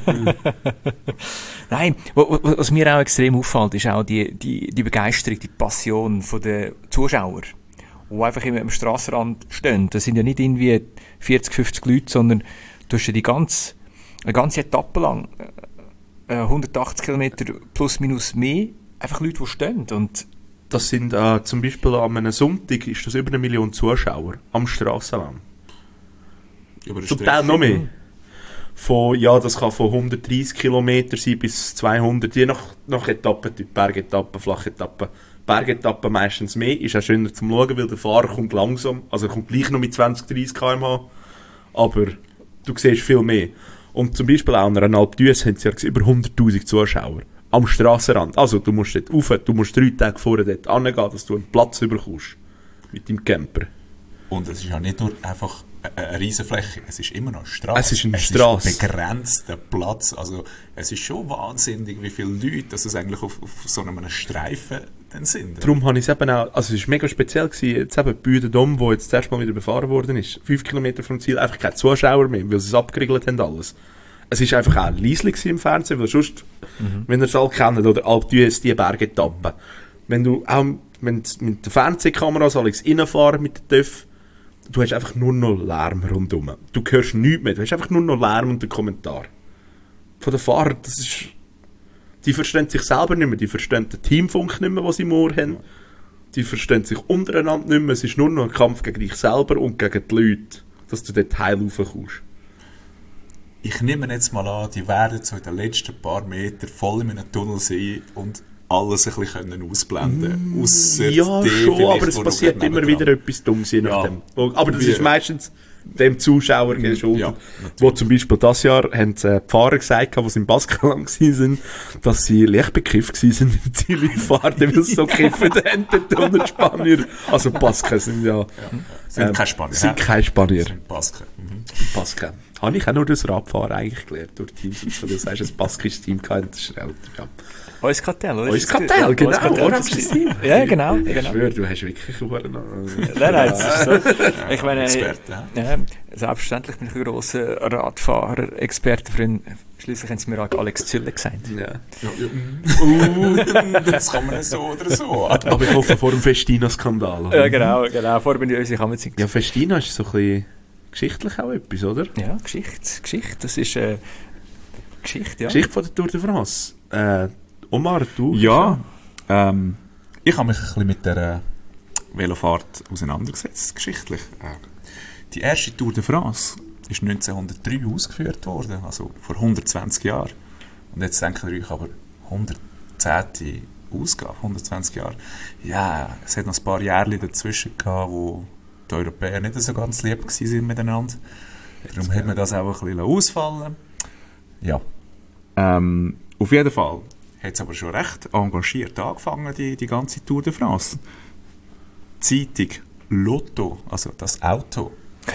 Nein, wa- wa- was mir auch extrem auffällt, ist auch die, die, die Begeisterung, die Passion der Zuschauer, die einfach immer am Strassenrand stehen. Das sind ja nicht irgendwie vierzig, fünfzig Leute, sondern du hast ja die ganze, eine ganze Etappe lang, äh, hundertachtzig Kilometer plus minus mehr, einfach Leute, die stehen. Und Das sind äh, zum Beispiel an einem Sonntag ist das über eine Million Zuschauer am Strassenrand. Über eine Zum Strecke. Teil noch mehr. Von, ja, das kann von hundertdreissig Kilometer sein bis zweihundert, je nach, nach Etappentyp, Bergetappen, Flachetappen. Bergetappen meistens mehr, ist auch schöner zum Schauen, weil der Fahrer kommt langsam, also er kommt gleich noch mit zwanzig, dreissig Kilometer pro Stunde, aber du siehst viel mehr. Und zum Beispiel auch an einer Alpe d'Huez haben sie ja über hunderttausend Zuschauer am Strassenrand. Also du musst dort rauf, du musst drei Tage vorher dort hingehen, dass du einen Platz bekommst mit deinem Camper. Und es ist ja nicht nur einfach eine, eine Riesenfläche, es ist immer noch eine Straße. Es ist eine Straße. ist begrenzter Platz. Also es ist schon wahnsinnig, wie viele Leute dass es eigentlich auf, auf so einem Streifen dann sind. Darum habe ich es eben auch, also es war mega speziell gewesen, jetzt eben Büdendom, wo jetzt zuerst mal wieder befahren worden ist, fünf Kilometer vom Ziel, einfach keine Zuschauer mehr, weil sie es abgeriegelt haben alles. Es war einfach auch leislich im Fernsehen, weil sonst, mhm. wenn ihr es alle kennt, oder Alpe d'Huez, die Bergetappen, wenn du auch mit, mit den Fernsehkameras alles reinfahren mit den T Ö F, du hast einfach nur noch Lärm rundherum. Du hörst nichts mehr, du hast einfach nur noch Lärm und den Kommentar. Von den Fahrern, das ist... Die verstehen sich selber nicht mehr, die verstehen den Teamfunk nicht mehr, den sie im Ohr haben. Die verstehen sich untereinander nicht mehr, es ist nur noch ein Kampf gegen dich selber und gegen die Leute, dass du dort heil raufkommst. ich nehme jetzt mal an, die werden so in den letzten paar Metern voll in einem Tunnel sein und alles ein bisschen können ausblenden. Mm, Ausser ja, schon, aber es passiert immer wieder etwas Dummes, je nachdem. Ja. Aber das ist meistens dem Zuschauer mm, geschuldet. Ja, wo zum Beispiel das Jahr haben äh, die Fahrer gesagt, die im Baskenland waren, dass sie leicht bekifft waren in der Zielfahrt, weil sie so gekifft haben, die Tunnel Spanier. Also Basken sind ja... ja. Sind ähm, keine Spanier. Sind keine Spanier. Sind Basken. Mhm. Basken. Habe ich auch nur das Radfahren eigentlich gelernt, durch Teams. Also, du sagst, ein baskisches Team gehabt, das ist älter. Ja. Euskaltel, oder? Euskaltel, genau. Euskaltel. Ja, genau. Ich genau. schwöre, du hast wirklich Uhren. Nein, nein, das ist so. Ich meine, Experte, ja, selbstverständlich bin ich ein grosser Radfahrer, Experte für ihn. Schliesslich haben sie mir auch Alex Zülle gesagt. Ja. Ja, ja. Uh, das kann man so oder so. Aber ich hoffe vor dem Festina-Skandal. Ja, genau, genau. Vorher bin ich unsere Kammerzeit. Ja, Festina ist so ein bisschen geschichtlich auch etwas, oder? Ja, Geschichte. Geschichte, das ist äh, Geschichte, ja. Geschichte von der Tour de France. Äh, Omar, du? Ja, ähm, ich habe mich ein bisschen mit der Velofahrt auseinandergesetzt, geschichtlich. Äh, die erste Tour de France ist neunzehnhundertdrei ausgeführt worden, also vor hundertzwanzig Jahren. Und jetzt denkt ihr euch aber, hundertzehnte Ausgabe, hundertzwanzig Jahre. Ja, es hat noch ein paar Jahre dazwischen gehabt, wo die Europäer nicht so ganz lieb waren miteinander. Darum hat man das auch ein bisschen ausfallen. Ja. Ähm, auf jeden Fall hat es aber schon recht engagiert angefangen, die, die ganze Tour de France. Die Zeitung Lotto, also das Auto,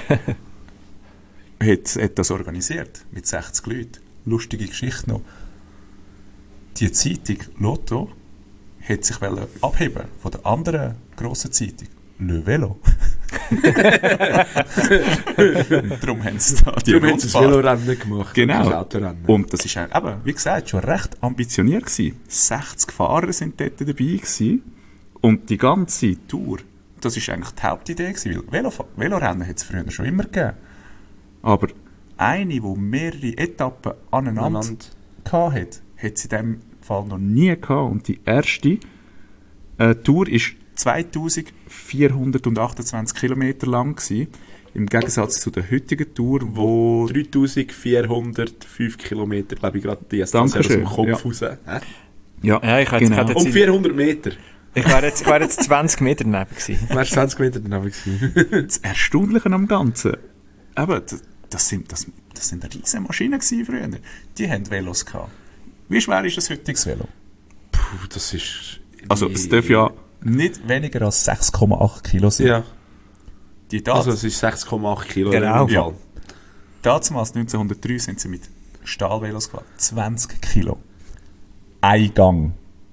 hat, hat das organisiert mit sechzig Leuten. Lustige Geschichte noch. Die Zeitung Lotto hat sich abheben von der anderen grossen Zeitung Le Velo. Darum haben sie da die Darum haben sie das Velorennen gemacht. Genau. Das Autorennen. Und das ist eben, wie gesagt, schon recht ambitioniert gewesen. sechzig Fahrer sind dort dabei gewesen. Und die ganze Tour, das ist eigentlich die Hauptidee gewesen, weil Velo, Velorennen hat es früher schon immer gegeben. Aber eine, die mehrere Etappen aneinander hatte, hat sie in diesem Fall noch nie gehabt. Und die erste äh, Tour ist zweitausendvierhundertachtundzwanzig Kilometer lang gewesen, im Gegensatz zu der heutigen Tour, wo... dreitausendvierhundertfünf Kilometer, glaube ich, gerade die erste aus dem Kopf ja. raus. Hä? Ja, ja, ich genau. jetzt um vierhundert Meter. Ich wäre jetzt, wär jetzt zwanzig Meter daneben gewesen. Du wärst zwanzig Meter daneben gewesen. Das Erstaunliche am Ganzen, eben, das, das sind, das, das sind riesige Maschinen gewesen früher. Die haben Velos gehabt. Wie schwer ist das heutige Velo? Puh, das ist... Also, es darf ja nicht weniger als sechs Komma acht Kilo sein. Ja. Die Tat, also, es ist sechs Komma acht Kilo. Genau. Ja. Damals, neunzehnhundertdrei, sind sie mit Stahlvelos gefahren. zwanzig Kilo. Ein Gang.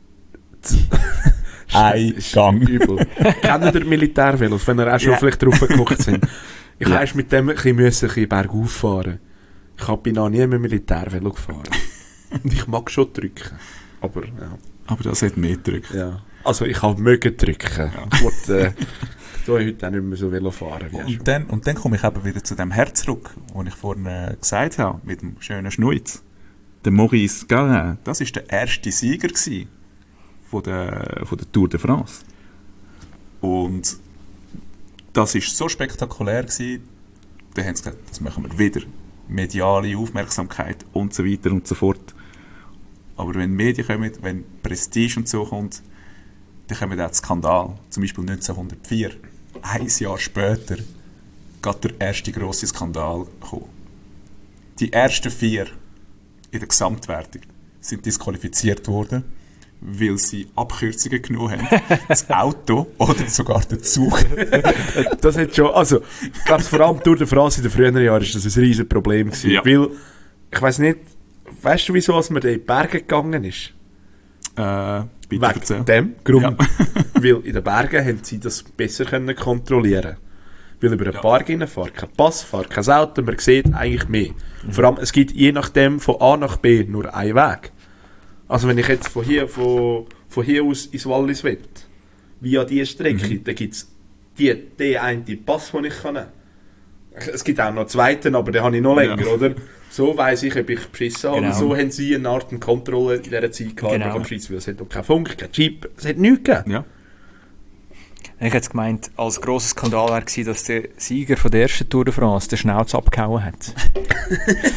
Ein Gang. Übel. Kennen ihr Militärvelos, wenn ihr auch schon ja. vielleicht drauf geguckt sind? Ich ja. musste mit dem ein bisschen, ein bisschen bergauf fahren. Ich habe noch nie mit dem Militärvelo gefahren. Und ich mag schon drücken. Aber, ja. Aber das hat mehr drücken. Ja. Also, ich habe mögen drücken. Ja. Ich wollte äh, heute auch nicht mehr so Velo fahren. Wie und, dann, und dann komme ich eben wieder zu dem Herz zurück, den ich vorhin äh, gesagt habe, mit dem schönen Schnuiz. Der Maurice Garin. Das war der erste Sieger gewesen von der, von der Tour de France. Und das war so spektakulär gewesen, da haben sie gesagt, das machen wir wieder. Mediale Aufmerksamkeit und so weiter und so fort. Aber wenn Medien kommen, wenn Prestige und so kommt, dann kommen auch Skandal. Zum Beispiel neunzehnhundertvier, ein Jahr später, geht der erste grosse Skandal gekommen. Die ersten vier in der Gesamtwertung sind disqualifiziert worden, weil sie Abkürzungen genommen haben. Das Auto oder sogar der Zug. Das hat schon, also, ganz vor allem durch die France in den früheren Jahren ist das ein riesen Problem gewesen. Ja. Weil, ich weiss nicht, weißt du, wieso als man in die Berge gegangen ist? Äh, bitte Wegen erzähl. dem Grund. Ja. Weil in den Bergen haben sie das besser können kontrollieren. Weil über einen Ja. Park rein fährt kein Pass, fährt kein Auto, man sieht eigentlich mehr. Mhm. Vor allem, es gibt je nachdem von A nach B nur einen Weg. Also wenn ich jetzt von hier, von, von hier aus ins Wallis will, via diese Strecke, mhm. dann gibt es die, den einen Pass, den ich kann nehmen kann. Es gibt auch noch einen zweiten, aber den habe ich noch länger, Ja. oder? So weiss ich, ob ich beschissen habe. Genau. Und so haben sie eine Art Kontrolle in dieser Zeit gehabt. Genau. Vom Schweiz, weil es hat noch keinen Funk, kein Chip, es hat nichts gegeben. Ja. Ich hätte jetzt gemeint, als grosser Skandal wäre gewesen, dass der Sieger von der ersten Tour de France den Schnauz abgehauen hat.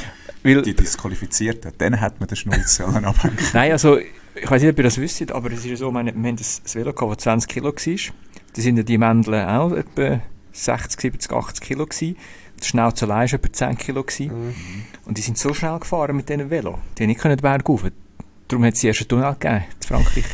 Weil, Die Disqualifizierten, dann hat man den Schnulz sollen abhängen. nein, also, ich weiß nicht, ob ihr das wisst, aber es ist ja so, meine, wir haben das, das Velo gehabt, das zwanzig Kilo war. Da sind ja die Mäntel auch etwa sechzig, siebzig, achtzig Kilo gewesen. Der Schnauze allein war etwa zehn Kilo gewesen. Mhm. Und die sind so schnell gefahren mit diesem Velo. Die haben nicht den Berg rauf. Darum hat es erst einen Tunnel gegeben, in Frankreich.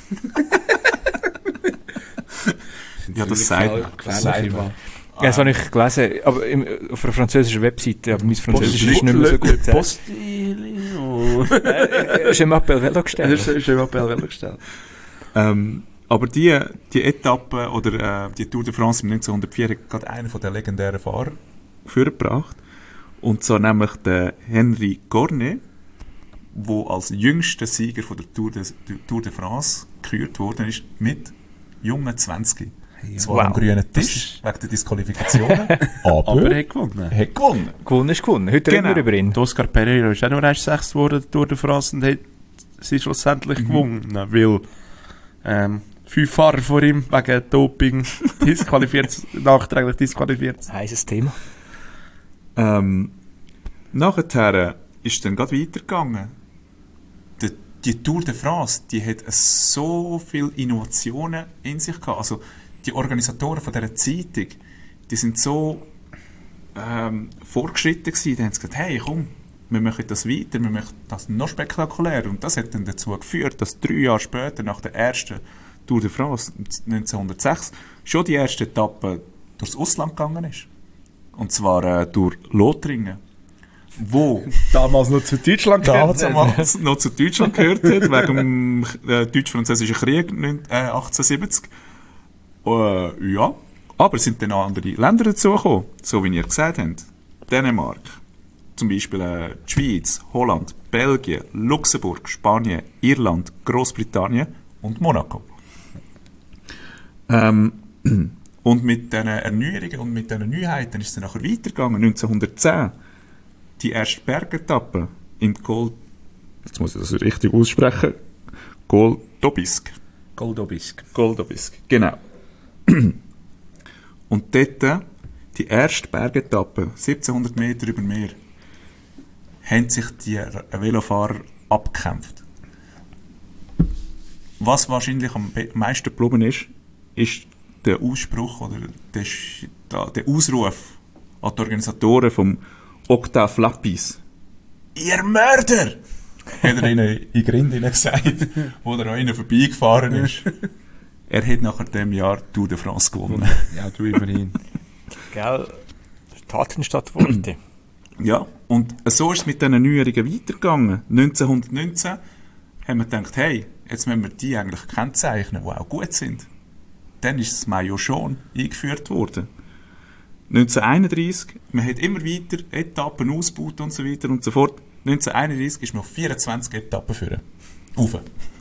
Ja, das sagt man. Das sagt man. Ja, das habe ich gelesen, aber im, auf einer französischen Webseite, aber mein Französisch ist nicht mehr so gut. Postilio. Je m'appelle Velo gestellt. Je m'appelle Velo gestellt. Ähm, aber die, die Etappe oder äh, die Tour de France im neunzehnhundertvier hat gerade einen von den legendären Fahrer vorgebracht. Und zwar nämlich der Henri Cornet, der als jüngster Sieger von der Tour de, Tour de France gekürt worden ist, mit jungen zwanzig. Ja. Zwar Wow. am grünen Tisch, wegen der Disqualifikationen, Aber, Aber er hat gewonnen. hat gewonnen. Gewonnen ist gewonnen. Heute Genau. reden wir über ihn. Der Oscar Pereira ist auch noch erst sechs geworden, Tour de France, und hat sie schlussendlich Mhm. gewonnen. Weil ähm, fünf Fahrer vor ihm wegen Doping disqualifiziert, nachträglich disqualifiziert. Heißes Thema. Ähm, nachher ist dann gerade weitergegangen. Die, die Tour de France, die hat so viele Innovationen in sich gehabt. Also die Organisatoren von dieser Zeitung, die sind so ähm, vorgeschritten gewesen. Die haben gesagt, hey, komm, wir machen das weiter, wir machen das noch spektakulärer. Und das hat dann dazu geführt, dass drei Jahre später, nach der ersten Tour de France neunzehnhundertsechs, schon die erste Etappe durchs Ausland gegangen ist. Und zwar äh, durch Lothringen, wo Damals noch zu Deutschland damals noch zu Deutschland gehört hat, wegen dem äh, Deutsch-Französischen Krieg neun- äh, achtzehnhundertsiebzig. Äh, ja, aber es sind dann auch andere Länder dazugekommen, so wie ihr gesagt habt. Dänemark, zum Beispiel äh, die Schweiz, Holland, Belgien, Luxemburg, Spanien, Irland, Großbritannien und Monaco. Ähm, und mit diesen Erneuerungen und mit diesen Neuheiten ist es dann nachher weitergegangen. neunzehnhundertzehn, die erste Bergetappe in Gold, jetzt muss ich das richtig aussprechen, Goldobisk. Goldobisk. Goldobisk, genau. Und dort, die erste Bergetappe, siebzehnhundert Meter über Meer, haben sich die Velofahrer abgekämpft. Was wahrscheinlich am be- meisten geblieben ist, ist der Ausspruch oder der, Sch- da- der Ausruf an die Organisatoren vom Octave Lapis. Ihr Mörder! Hat er ihnen in Grind gesagt, wo er an ihnen vorbeigefahren ist. Er hat nach dem Jahr Tour de France gewonnen. Ja, du immerhin. Gell? Taten statt Worte. Ja, und so ist es mit diesen Neuerungen weitergegangen. neunzehnhundertneunzehn haben wir gedacht, hey, jetzt müssen wir die eigentlich kennzeichnen, die auch gut sind. Dann ist das Maillot jaune eingeführt worden. neunzehnhunderteinunddreißig, man hat immer weiter Etappen ausgebaut und so weiter und so fort. neunzehnhunderteinunddreißig ist man auf vierundzwanzig Etappen führen. Rauf.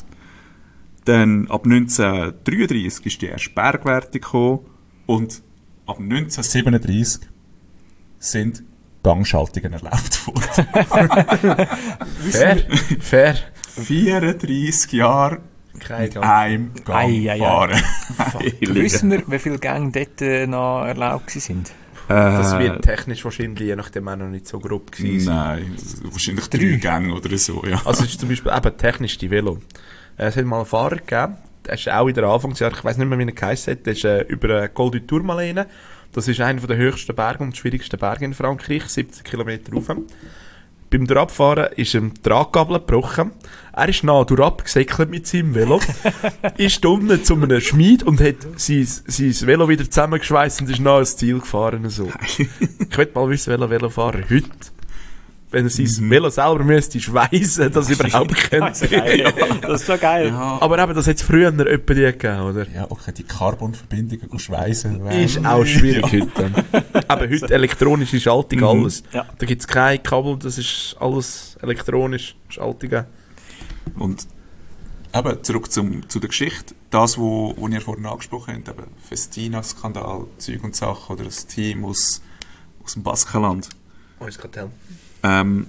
Dann ab neunzehnhundertdreiunddreißig ist die erste Bergwertung gekommen und ab neunzehnhundertsiebenunddreißig sind Gangschaltungen erlaubt worden. Fair. Fair. vierunddreißig Jahre Kein mit Gang. einem Gang Ei, ei, ei. fahren. Wissen wir, wie viele Gänge dort äh, noch erlaubt sind? Das Äh, wird technisch wahrscheinlich, je nachdem auch noch nicht so grob gewesen sein. Nein, wahrscheinlich drei Gänge oder so, ja. Also es ist zum Beispiel eben technisch die Velo. Äh, Es hat mal einen Fahrer gegeben, der ist auch in der Anfangsjahr, ich weiss nicht mehr, wie er geheissen hat, der ist äh, über äh, Col du Tourmaline. Das ist einer der höchsten Berge und schwierigsten Berge in Frankreich, siebzig Kilometer rauf. Beim Durabfahren ist ihm die Traggabel gebrochen. Er ist nah durchab gesäckelt mit seinem Velo, ist unten zu einem Schmied und hat sein, sein Velo wieder zusammengeschweißt und ist nah ans Ziel gefahren. So. Ich möchte mal wissen, welcher Velofahrer heute, wenn er sein Velo selber müsste schweissen, dass er überhaupt könnte. Das ist so geil. Ja, Aber eben, das hat es früher etwa die gegeben, oder? ja, okay, die Carbonverbindungen schweißen. Ist auch schwierig heute. Aber heute elektronische Schaltung, alles. Ja. Da gibt es kein Kabel, das ist alles elektronisch, Schaltungen. Und eben, zurück zum, zu der Geschichte. Das, wo, wo ihr vorhin angesprochen habt, eben Festina-Skandal, Zeug und Sachen, oder das Team aus, aus dem Baskenland. Unser Kartell. Ähm,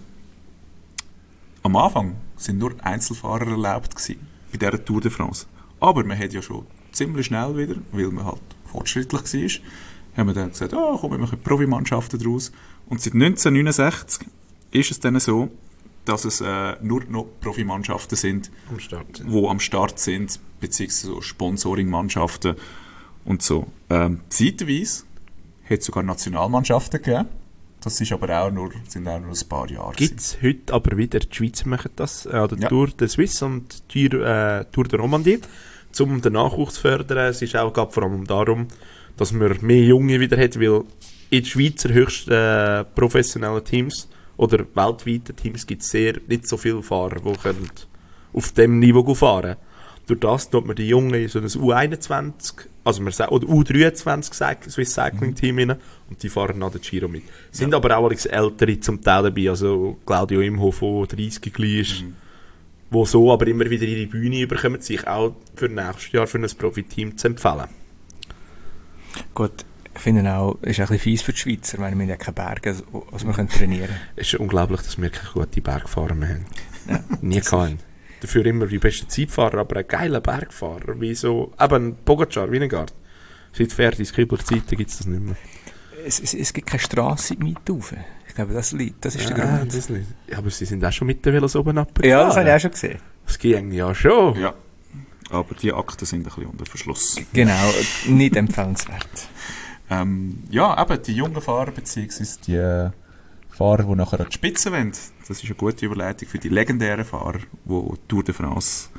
am Anfang sind nur Einzelfahrer erlaubt gewesen, bei dieser Tour de France. Aber man hat ja schon ziemlich schnell wieder, weil man halt fortschrittlich war, haben wir dann gesagt, oh, komm, wir machen Profimannschaften daraus. Und seit neunzehnhundertneunundsechzig ist es dann so, dass es äh, nur noch Profimannschaften sind, Am Start. die am Start sind, beziehungsweise so Sponsoring-Mannschaften und so. Ähm, zeitweise hat es sogar Nationalmannschaften gegeben. Das ist aber auch nur, sind auch nur ein paar Jahre. Gibt es heute aber wieder, die Schweizer machen das, äh, der Ja. Tour de Suisse und die äh, Tour de Romandie, um den Nachwuchs zu fördern. Es ist auch gerade vor allem darum, dass man mehr Junge wieder hat, weil in den Schweizer höchsten äh, professionellen Teams oder weltweiten Teams gibt es sehr nicht so viele Fahrer, die können auf dem Niveau fahren können. Durch das tut man die Jungen in so ein U einundzwanzig, also man sagt, oder U dreiundzwanzig Cycling, Swiss Cycling Team rein und die fahren nach der Giro mit. Sind aber auch alles Ältere zum Teil dabei, also Claudio Imhoff, der dreißig gleich ist, Mhm. wo so aber immer wieder ihre Bühne überkommen, sich auch für nächstes Jahr für ein Profiteam zu empfehlen. Gut, ich finde auch, es ist ein bisschen fies für die Schweizer. Ich meine, wir haben ja keine Berge, also, also wir können trainieren. Es ist unglaublich, dass wir keine guten Bergfahrer mehr haben. Ja, Nie gehabt. Dafür immer die besten Zeitfahrer, aber ein geiler Bergfahrer, wie so, eben Pogacar, Wienegard. Seit Fertig, Kibler Zeiten gibt es das nicht mehr. Es, es, es gibt keine Strasse mit rauf. Ich glaube, das, liegt, das ist der Ja, Grund. das nicht. Ja, aber sie sind auch schon mit den Velos oben abgefahren. Ja, das habe ich auch schon gesehen. Das ging ja schon. Ja. Aber die Akten sind ein bisschen unter Verschluss. Genau, nicht empfehlenswert. Ähm, ja, eben, die jungen Fahrer, beziehungsweise die äh, Fahrer, die nachher an die Spitze wollen, das ist eine gute Überleitung für die legendären Fahrer, die Tour de France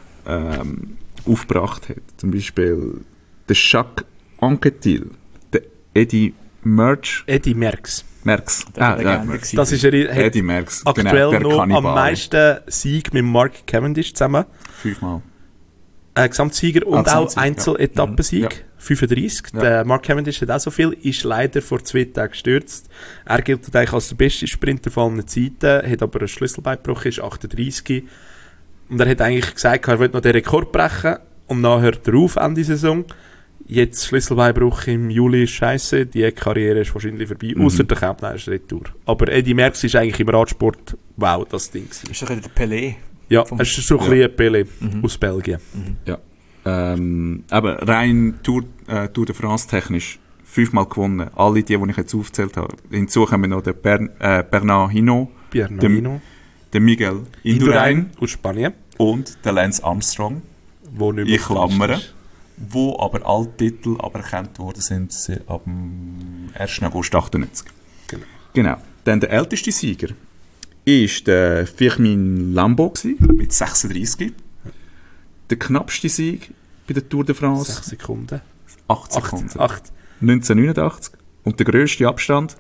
ähm, aufgebracht hat. Zum Beispiel der Jacques Anquetil, der Eddy Merckx. Eddie Merckx. Merckx. Der Ah, ja, Legende Merckx. gewesen. Das ist er, hat Eddy Merckx. aktuell genau, der noch am Kannibale. meisten Sieg mit Mark Cavendish zusammen. Fünfmal. Äh, Gesamtsieger und Ah, auch Gesamtsieger, ja. Einzeletappensieg. Ja. fünfunddreißig. Ja. Der Mark Cavendish hat auch so viel, ist leider vor zwei Tagen gestürzt. Er gilt eigentlich als der beste Sprinter von allen Zeiten, hat aber einen Schlüsselbeinbruch, ist achtunddreißig. Und er hat eigentlich gesagt, er will noch den Rekord brechen und dann hört er auf Ende Saison. Jetzt Schlüsselbeinbruch im Juli ist scheisse, die Karriere ist wahrscheinlich vorbei, Mhm. außer der Kempner ist Retour. Aber Eddy Merckx ist eigentlich im Radsport, wow, das Ding gewesen. Ist doch wieder der Pelé. Ja, Vom- es ist so ein Ja. bisschen ein Pele Mhm. aus Belgien. Ja. Ähm, aber rein Tour, äh, Tour de France technisch fünfmal gewonnen. Alle die, die ich jetzt aufgezählt habe. Hinzu kommen noch der Bern, äh, Bernard Hinault, Bernard Dem- Hinault. der Miguel Indurain aus Spanien, und der Lance Armstrong, wo nicht in mehr Klammern, ist. wo aber alle Titel aberkannt worden sind sie ab dem ersten August achtundneunzig. Genau. Genau. Dann der älteste Sieger ist der Firmin Lambeau gewesen, mit sechsunddreißig. Der knappste Sieg bei der Tour de France, Sechs Sekunden. acht Sekunden. Acht. acht. neunzehnhundertneunundachtzig. Und der grösste Abstand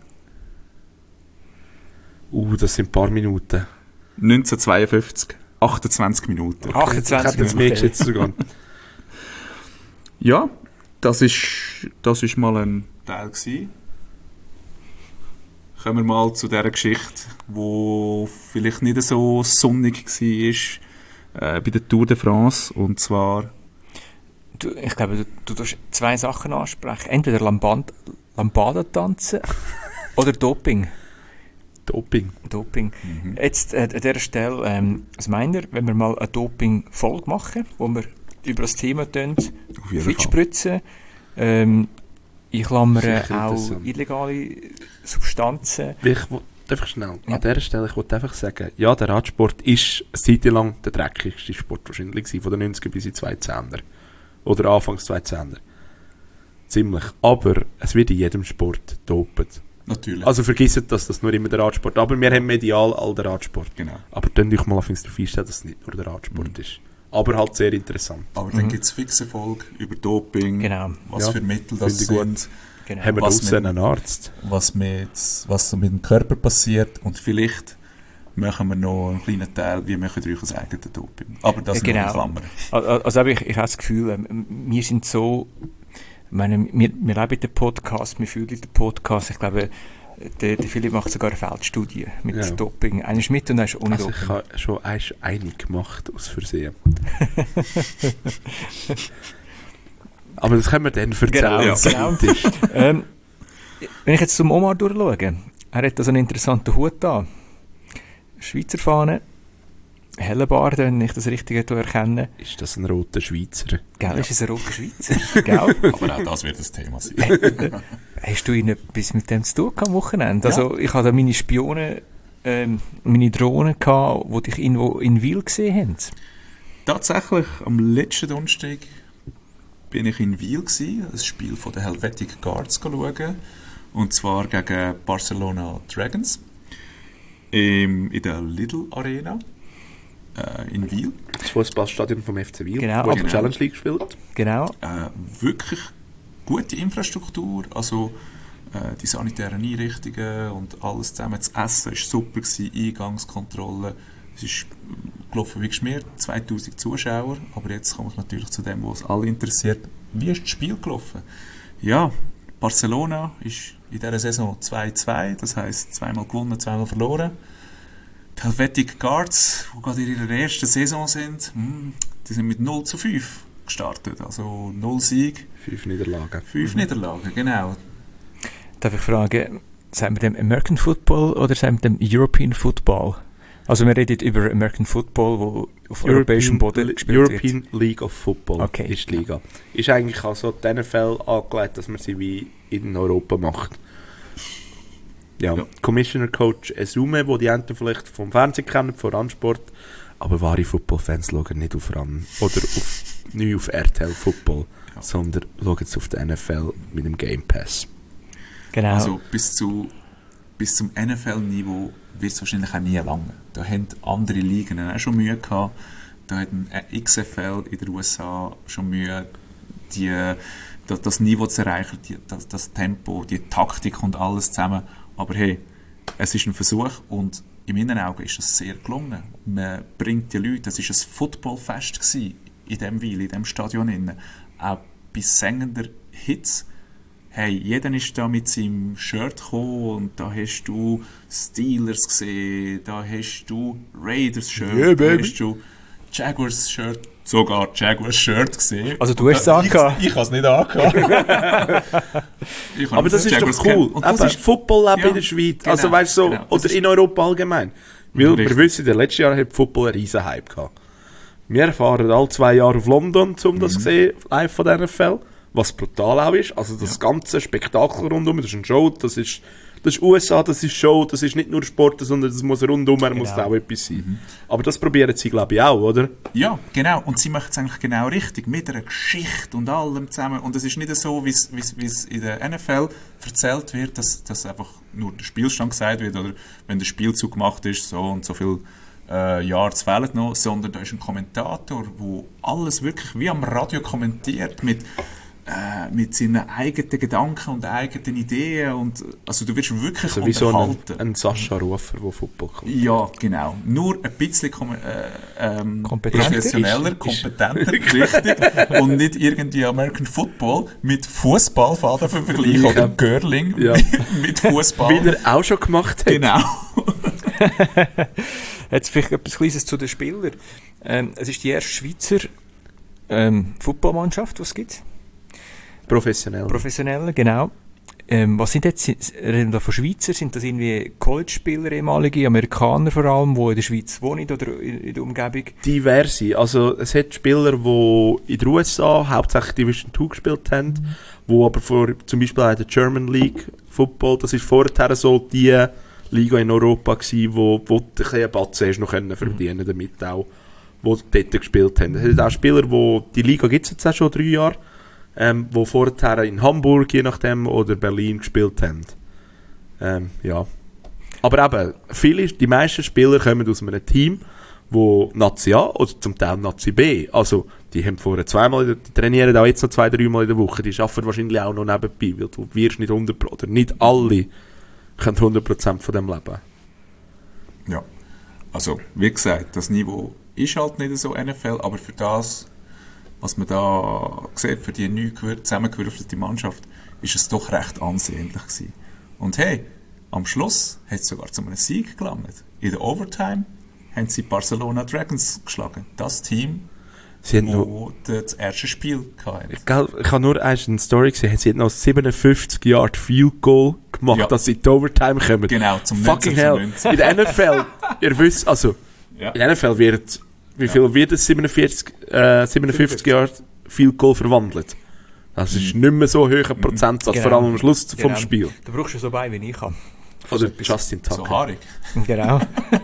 Uh, das sind ein paar Minuten. neunzehnhundertzweiundfünfzig. achtundzwanzig Minuten. Ich achtundzwanzig hätte jetzt mehr geschätzt sogar. Ja, das ist, das ist mal ein Teil gewesen. Kommen wir mal zu dieser Geschichte, die vielleicht nicht so sonnig war äh, bei der Tour de France. Und zwar Du, ich glaube, du, du darfst zwei Sachen ansprechen. Entweder Lamband, Lambada-Tanzen oder Doping. Doping. Doping. Jetzt äh, an dieser Stelle, ähm, was meint ihr, wenn wir mal eine Doping-Folge machen, wo wir über das Thema tun, auf jeden fit Fall. spritzen, ähm, in Klammern Sicher auch interessant. illegale Substanzen. Ich will, darf ich schnell, Ja. an dieser Stelle, ich wollte einfach sagen, ja, der Radsport ist eine Zeit lang der dreckigste Sport wahrscheinlich gewesen, von den neunziger bis in die zweitausendsiebener. Oder Anfangs zweitausendsiebener. Ziemlich. Aber es wird in jedem Sport dopet. Natürlich. Also vergessen, dass das nur immer der Radsport aber wir haben medial all den Radsport. genau. Aber dann euch mal auf darauf einstellen, dass es nicht nur der Radsport ist. Aber halt sehr interessant. Aber dann gibt es fixe Folge über Doping, Genau. was Ja, für Mittel das finde ich gut. sind, Genau. Haben wir Was draussen mit- einen Arzt? was mit, was mit dem Körper passiert und vielleicht machen wir noch einen kleinen Teil, wie machen wir euch ein eigenes Doping. Aber das Ja, nur in genau. Klammern. Also, also aber ich, ich habe das Gefühl, ähm, wir sind so, ich meine, wir, wir leben den Podcast, wir fühlen den Podcast. Ich glaube, der, der Philipp macht sogar eine Feldstudie mit Ja. Doping. Eine ist mit und eine ist ohne Also ich Doping. habe schon eins einig gemacht, aus Versehen. Aber das können wir dann erzählen, Genau, wenn es genau. gut ist. ähm, wenn ich jetzt zum Omar durchschaue, er hat so einen interessanten Hut an. Schweizer Fahne, Hellebarde, wenn ich das richtig erkenne. Ist das ein roter Schweizer? Gell, ist es ein roter Schweizer? Gell? Aber auch das wird das Thema sein. Hast du ihn etwas mit dem zu tun gehabt am Wochenende? Also, ich habe da meine Spione ähm, meine Drohne gehabt, wo dich irgendwo in Wil gesehen haben? Tatsächlich, am letzten Donnerstag bin ich in Wil gsi, ein Spiel von den Helvetic Guards schauen. Und zwar gegen Barcelona Dragons. Im, in der Lidl Arena äh, in Wil. Das Fußballstadion vom F C Wil, Genau, wo die aber- Challenge League gespielt. Genau. Äh, wirklich gute Infrastruktur, also äh, die sanitären Einrichtungen und alles zusammen. Das Essen war super, gewesen, Eingangskontrolle. Es ist gelaufen wie geschmiert, zweitausend Zuschauer. Aber jetzt komme ich natürlich zu dem, was alle interessiert. Wie ist das Spiel gelaufen? Ja, Barcelona ist in dieser Saison zwei zwei, das heisst zweimal gewonnen, zweimal verloren. Die Helvetic Guards, die gerade in ihrer ersten Saison sind, hm, die sind mit null zu fünf gestartet. Also null Sieg, Fünf Niederlagen. fünf Niederlagen, genau. Darf ich fragen, sagen wir dem American Football oder sagen wir dem European Football? Also wir reden über American Football, wo auf europäischem Boden Le- gespielt European League of Football Okay. ist die Liga. Ist eigentlich also die N F L angelegt, dass man sie wie in Europa macht. Ja, Ja. Commissioner Coach Esume, wo die Enten vielleicht vom Fernsehen kennen, von Randsport, aber wahre Footballfans schauen nicht auf Ran oder auf, nicht auf R T L Football, Ja. sondern schauen es auf den N F L mit dem Game Pass. wird. Genau. Also bis, zu, bis zum N F L-Niveau wird es wahrscheinlich auch nie lange. Da haben andere Ligen auch schon Mühe gehabt. Da hat ein X F L in den U S A schon Mühe, die, das, das Niveau zu erreichen, die, das, das Tempo, die Taktik und alles zusammen. Aber hey, es ist ein Versuch und in meinen Augen ist das sehr gelungen. Man bringt die Leute, es war ein Footballfest gewesen, in diesem Wil, in diesem Stadion. Innen. Auch bei sengender Hits. Hey, jeder ist da mit seinem Shirt gekommen und da hast du Steelers gesehen, da hast du Raiders Shirt, Yeah, da baby. hast du Jaguars Shirt, sogar Jaguars Shirt gesehen. Also du Und hast es da- angehabt. Ich, ich habe es nicht angehabt. Ich habe Aber das ist Jaguars doch cool. gehabt. Und das Eben, ist, Football leben Ja, in der Schweiz. genau, also weißt du, so, genau. Das oder ist- in Europa allgemein. Weil Richtig. wir wissen, der letzte Jahr hat Football einen riesen Hype gehabt. Wir fahren alle zwei Jahre auf London, um das Mhm. zu sehen, live von der N F L. Was brutal auch ist. Also das ganze Spektakel rundum, das ist ein Show, das ist, das ist U S A, das ist Show, das ist nicht nur Sport, sondern das muss rundum, er muss Genau. auch etwas sein. Aber das probieren sie, glaube ich, auch, oder? Ja, genau. Und sie machen es eigentlich genau richtig. Mit einer Geschichte und allem zusammen. Und es ist nicht so, wie es- wie es wie es in der N F L erzählt wird, dass, dass einfach nur der Spielstand gesagt wird oder wenn der Spielzug gemacht ist, so und so viel äh, Yards fehlen noch, sondern da ist ein Kommentator, der alles wirklich wie am Radio kommentiert mit äh, mit seinen eigenen Gedanken und eigenen Ideen. Und, also du wirst wirklich Also wie so ein, unterhalten. ein Sascha Rufer, der Football kommt. Ja, genau. Nur ein bisschen kom- äh, ähm, Kompetenter professioneller, ist- kompetenter, richtig. Und nicht irgendwie American Football mit Fußballfaden vergleichen Ja. oder Curling Ja. mit Fußball. Wie er auch schon gemacht hat. Genau. Jetzt vielleicht etwas Kleines zu den Spielern. Ähm, es ist die erste Schweizer ähm, Footballmannschaft, die es gibt. Professionell. Professionelle, genau. Ähm, was sind jetzt, sind- reden wir da von Schweizer? Sind das irgendwie College-Spieler, ehemalige Amerikaner vor allem, die in der Schweiz wohnen oder in, in der Umgebung? Diverse. Also es hat Spieler, die in den U S A hauptsächlich Division zwei gespielt haben, wo aber vor, zum Beispiel auch in der German League Football, das ist vorher so die Liga in Europa gsi, wo, wo du ein bisschen einen Batzen hast noch können verdienen damit auch, wo dort gespielt haben. Es hat auch Spieler, wo die Liga gibt es jetzt auch schon drei Jahre, ähm, wo vorher in Hamburg, je nachdem, oder Berlin gespielt haben. Ähm, ja. Aber eben, viele, die meisten Spieler kommen aus einem Team, wo Nazi A oder zum Teil Nazi B, also die haben vorher zweimal, in der- die trainieren auch jetzt noch zwei, dreimal in der Woche, die arbeiten wahrscheinlich auch noch nebenbei, weil du wirst nicht hundert Prozent, oder nicht alle können hundert Prozent von dem leben. Ja. Also, wie gesagt, das Niveau ist halt nicht so N F L, aber für das, was man da sieht, für die neu gewür- zusammengewürfelte Mannschaft, ist es doch recht ansehnlich gewesen. Und hey, am Schluss hat es sogar zu einem Sieg gelangt. In der Overtime haben sie Barcelona Dragons geschlagen. Das Team, Sie haben noch, wo das erste Spiel hatte. ich, glaub, ich habe nur eine Story gesehen, sie haben noch siebenundfünfzig Yard Field Goal gemacht, Ja. dass sie in die Overtime kommen. Genau, zum Fucking neunzehn zu hell. neunzehn. In der N F L, ihr wisst, also, Ja. in der N F L wird, wie viel wird das siebenundvierzig, äh, siebenundfünfzig Yard Field Goal verwandelt? Das ist nicht mehr so hoch ein Prozentsatz, Genau. vor allem am Schluss vom Genau. Spiel. Du brauchst ja so bei, wie ich kann. Oder Justin Tucker. So haarig. Genau.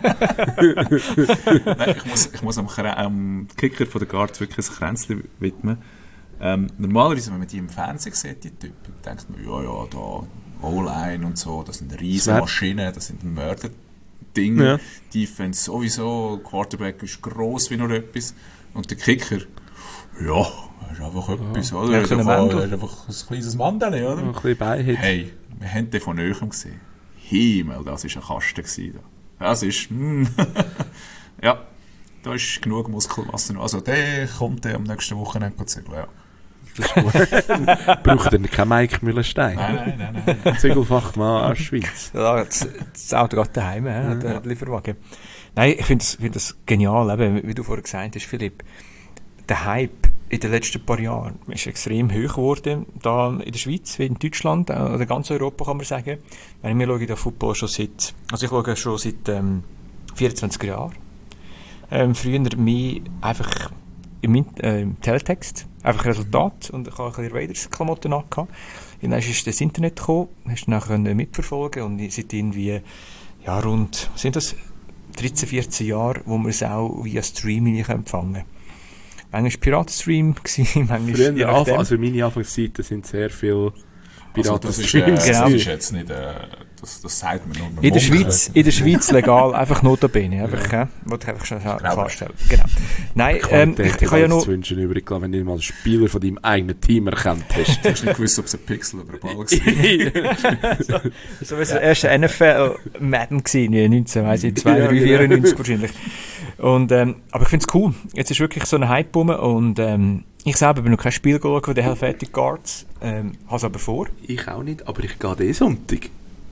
Nein, ich muss, ich muss am, am Kicker von der Guards wirklich ein Kränzchen widmen. Ähm, normalerweise, wenn man die im Fernsehen sieht, die Typen, denkt man, ja, ja, da O-Line und so, das sind riesige Maschinen, das sind Mörder-Dinge. Ja. Defense sowieso, Quarterback ist gross wie noch etwas. Und der Kicker, ja, ist einfach etwas, ja. oder? Ja, ist, einfach, ist einfach ein kleines Mandel, oder? Ein bisschen Beihit. Hey, wir haben den von Neuem gesehen. Himmel, das war ein Kasten gewesen. Das ist, mm, ja, da ist genug Muskelwasser noch. Also der kommt der am nächsten Wochenende zu segeln, ja. Das ist gut. Braucht er kein Mike Mühlenstein? Nein, nein, nein. nein. Ziegelfachmann aus der Schweiz. Ja, das, das Auto geht daheim, ja, der ja. Lieferwagen. Nein, ich finde das, find das genial, eben, wie du vorhin gesagt hast, Philipp. Der Hype in den letzten paar Jahren ist extrem hoch geworden, da in der Schweiz, wie in Deutschland, oder ganz Europa kann man sagen. Wenn wir schauen, den Football schon seit, also ich schaue schon seit ähm, vierundzwanzig Jahren. Ähm, früher mehr einfach im, äh, im Teletext, einfach Resultat, und ich habe ein bisschen Raiders-Klamotten angehabt. Und dann ist das Internet gekommen, hast du nachher mitverfolgen, und seit irgendwie, ja, rund, sind das dreizehn, vierzehn Jahre, wo wir es auch via Streaming empfangen können. Manchmal Piratenstream gewesen, manchmal... Früher, Anfang, also meine Anfangszeiten sind sehr viel Piratenstreams. Also das, äh, genau. Das ist jetzt nicht... Äh, das, das sagt man nur noch. In der Schweiz, in der Schweiz legal, einfach notabene. Einfach, ja. äh, wollte ich einfach schon klarstellen. Genau. Nein, ähm, ich, ich kann ja noch... wünschen übrig, wenn du mal einen Spieler von deinem eigenen Team erkannt hast. Du hast nicht gewusst, ob es ein Pixel oder ein Ball war. so, so wie es der erste N F L-Madden war, neunzehn, weiss ich, zwei, drei, vierundneunzig wahrscheinlich. Und, ähm, aber ich finde es cool. Jetzt ist wirklich so ein Hype rum, und ähm, ich selber bin noch kein Spiel geschaut von den Helvetic Guards, ähm, habe es aber vor. Ich auch nicht, aber ich gehe diesen Sonntag.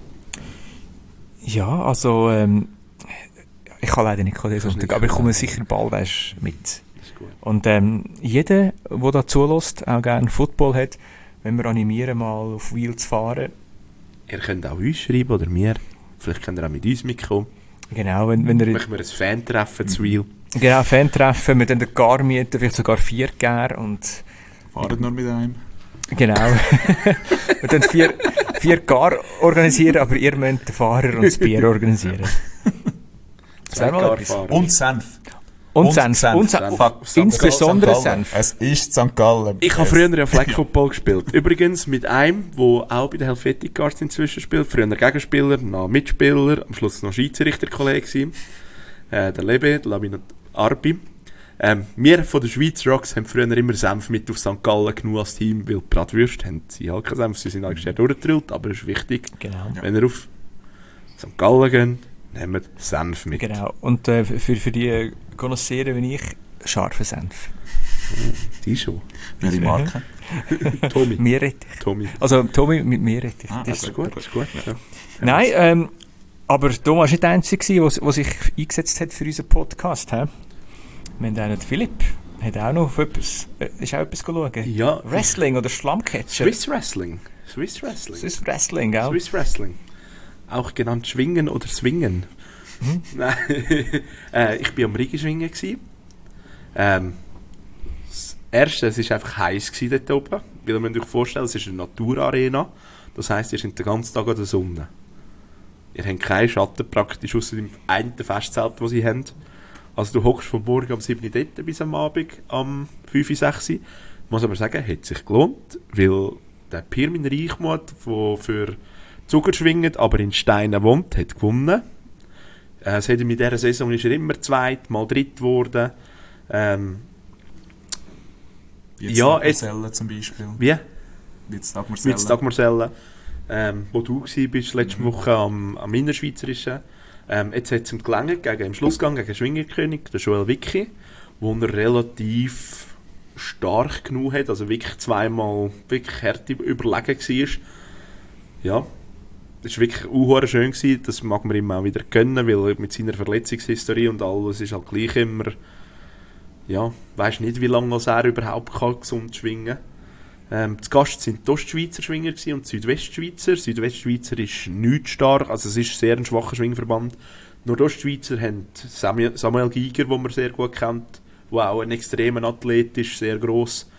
Ja, also ähm, ich kann leider nicht diesen Sonntag, aber ich komme sicher bald weißt, mit. Das ist gut. Und ähm, jeder, der da zulässt, auch gerne Football hat, wenn wir animieren, mal auf Wheel zu fahren. Ihr könnt auch uns schreiben oder mir. Vielleicht könnt ihr auch mit uns mitkommen. Genau, wenn, wenn ihr... Machen wir ein Fan-Treffen zu Wheel. Genau, Fan-Treffen, wir dann den Car mieten, vielleicht sogar vier Gar und... Fahren nur mit einem. Genau. wir dann vier, vier Gar organisieren, aber ihr müsst den Fahrer und das Bier organisieren. Zwei Gar fahren. Und Senf. Und, und Senf. Senf. Und Senf. Senf. Insbesondere Senf. Es ist Sankt Gallen. Ich habe früher ja Flag Football gespielt. Übrigens mit einem, der auch bei den Helvetic Guards inzwischen spielt. Früher Gegenspieler, noch Mitspieler, am Schluss noch Schiedsrichterkollege. Äh, der Lebe, der Labin Arbi. Ähm, wir von der Schweiz Rocks haben früher immer Senf mit auf Sankt Gallen genug als Team, weil Bratwürste haben sie halt keinen Senf. Sie sind eigentlich sehr durchgedrillt, aber es ist wichtig. Genau. Wenn ihr auf Sankt Gallen geht, nehmt Senf mit. Genau. Und äh, für, für die Connoisseure wie ich, scharfen Senf. Die schon. Welche Marke? Tommy. Meerrettich. Tommy. Also Tommy mit Meerrettich. Ah, das, das ist gut. Das ist gut. Ja. Nein, ähm, aber Thomas war nicht der Einzige, der sich eingesetzt hat für unseren Podcast. He? Wir haben auch noch Philipp. Hat auch noch etwas, äh, ist auch etwas geschaut. Ja. Wrestling oder Schlammcatcher. Swiss Wrestling. Swiss Wrestling. Swiss Wrestling, gell? Swiss Wrestling. Auch genannt Schwingen oder Swingen. Mhm. Nein, äh, ich war am Riegenschwingen. Ähm, das erste, es war einfach heiß dort oben. Weil ihr müsst euch vorstellen, es ist eine Naturarena. Das heisst, ihr seid den ganzen Tag an der Sonne. Ihr habt keinen Schatten praktisch, außer dem einen Festzelt, das sie haben. Also du hockst von morgen um sieben Uhr dort bis am Abend um fünf, sechs Uhr. Ich muss aber sagen, hat sich gelohnt, weil der Pirmin Reichmuth, der für Zucker schwingt, aber in Steinen wohnt, hat gewonnen. Äh, seit mit dieser Saison ist er immer zweit, mal dritt geworden. Ähm, Wie jetzt ja, Dagmarselle zum Beispiel. Wie? Wie jetzt Dagmarselle. Wie jetzt Dagmarselle. Ähm, wo du warst letzte mhm. Woche am, am Innerschweizerischen. Ähm, jetzt hat es ihm gelangt, gegen, im Schlussgang gegen den Schwingerkönig, der Joel Wicki, wo er relativ stark genug hat, also wirklich zweimal wirklich hart überlegen war. Ja, das war wirklich auch schön gewesen, das mag man ihm auch wieder gönnen, weil mit seiner Verletzungshistorie und alles ist halt gleich immer, ja, weisst nicht, wie lange er überhaupt kann gesund schwingen kann. Ähm, zu Gast sind die Ostschweizer Schwinger und die Südwestschweizer. Südwestschweizer ist nicht stark, also es ist sehr ein schwacher Schwingverband. Nur die Ostschweizer haben Samuel, Samuel Giger, den man sehr gut kennt, der auch ein extremer Athlet ist, sehr gross.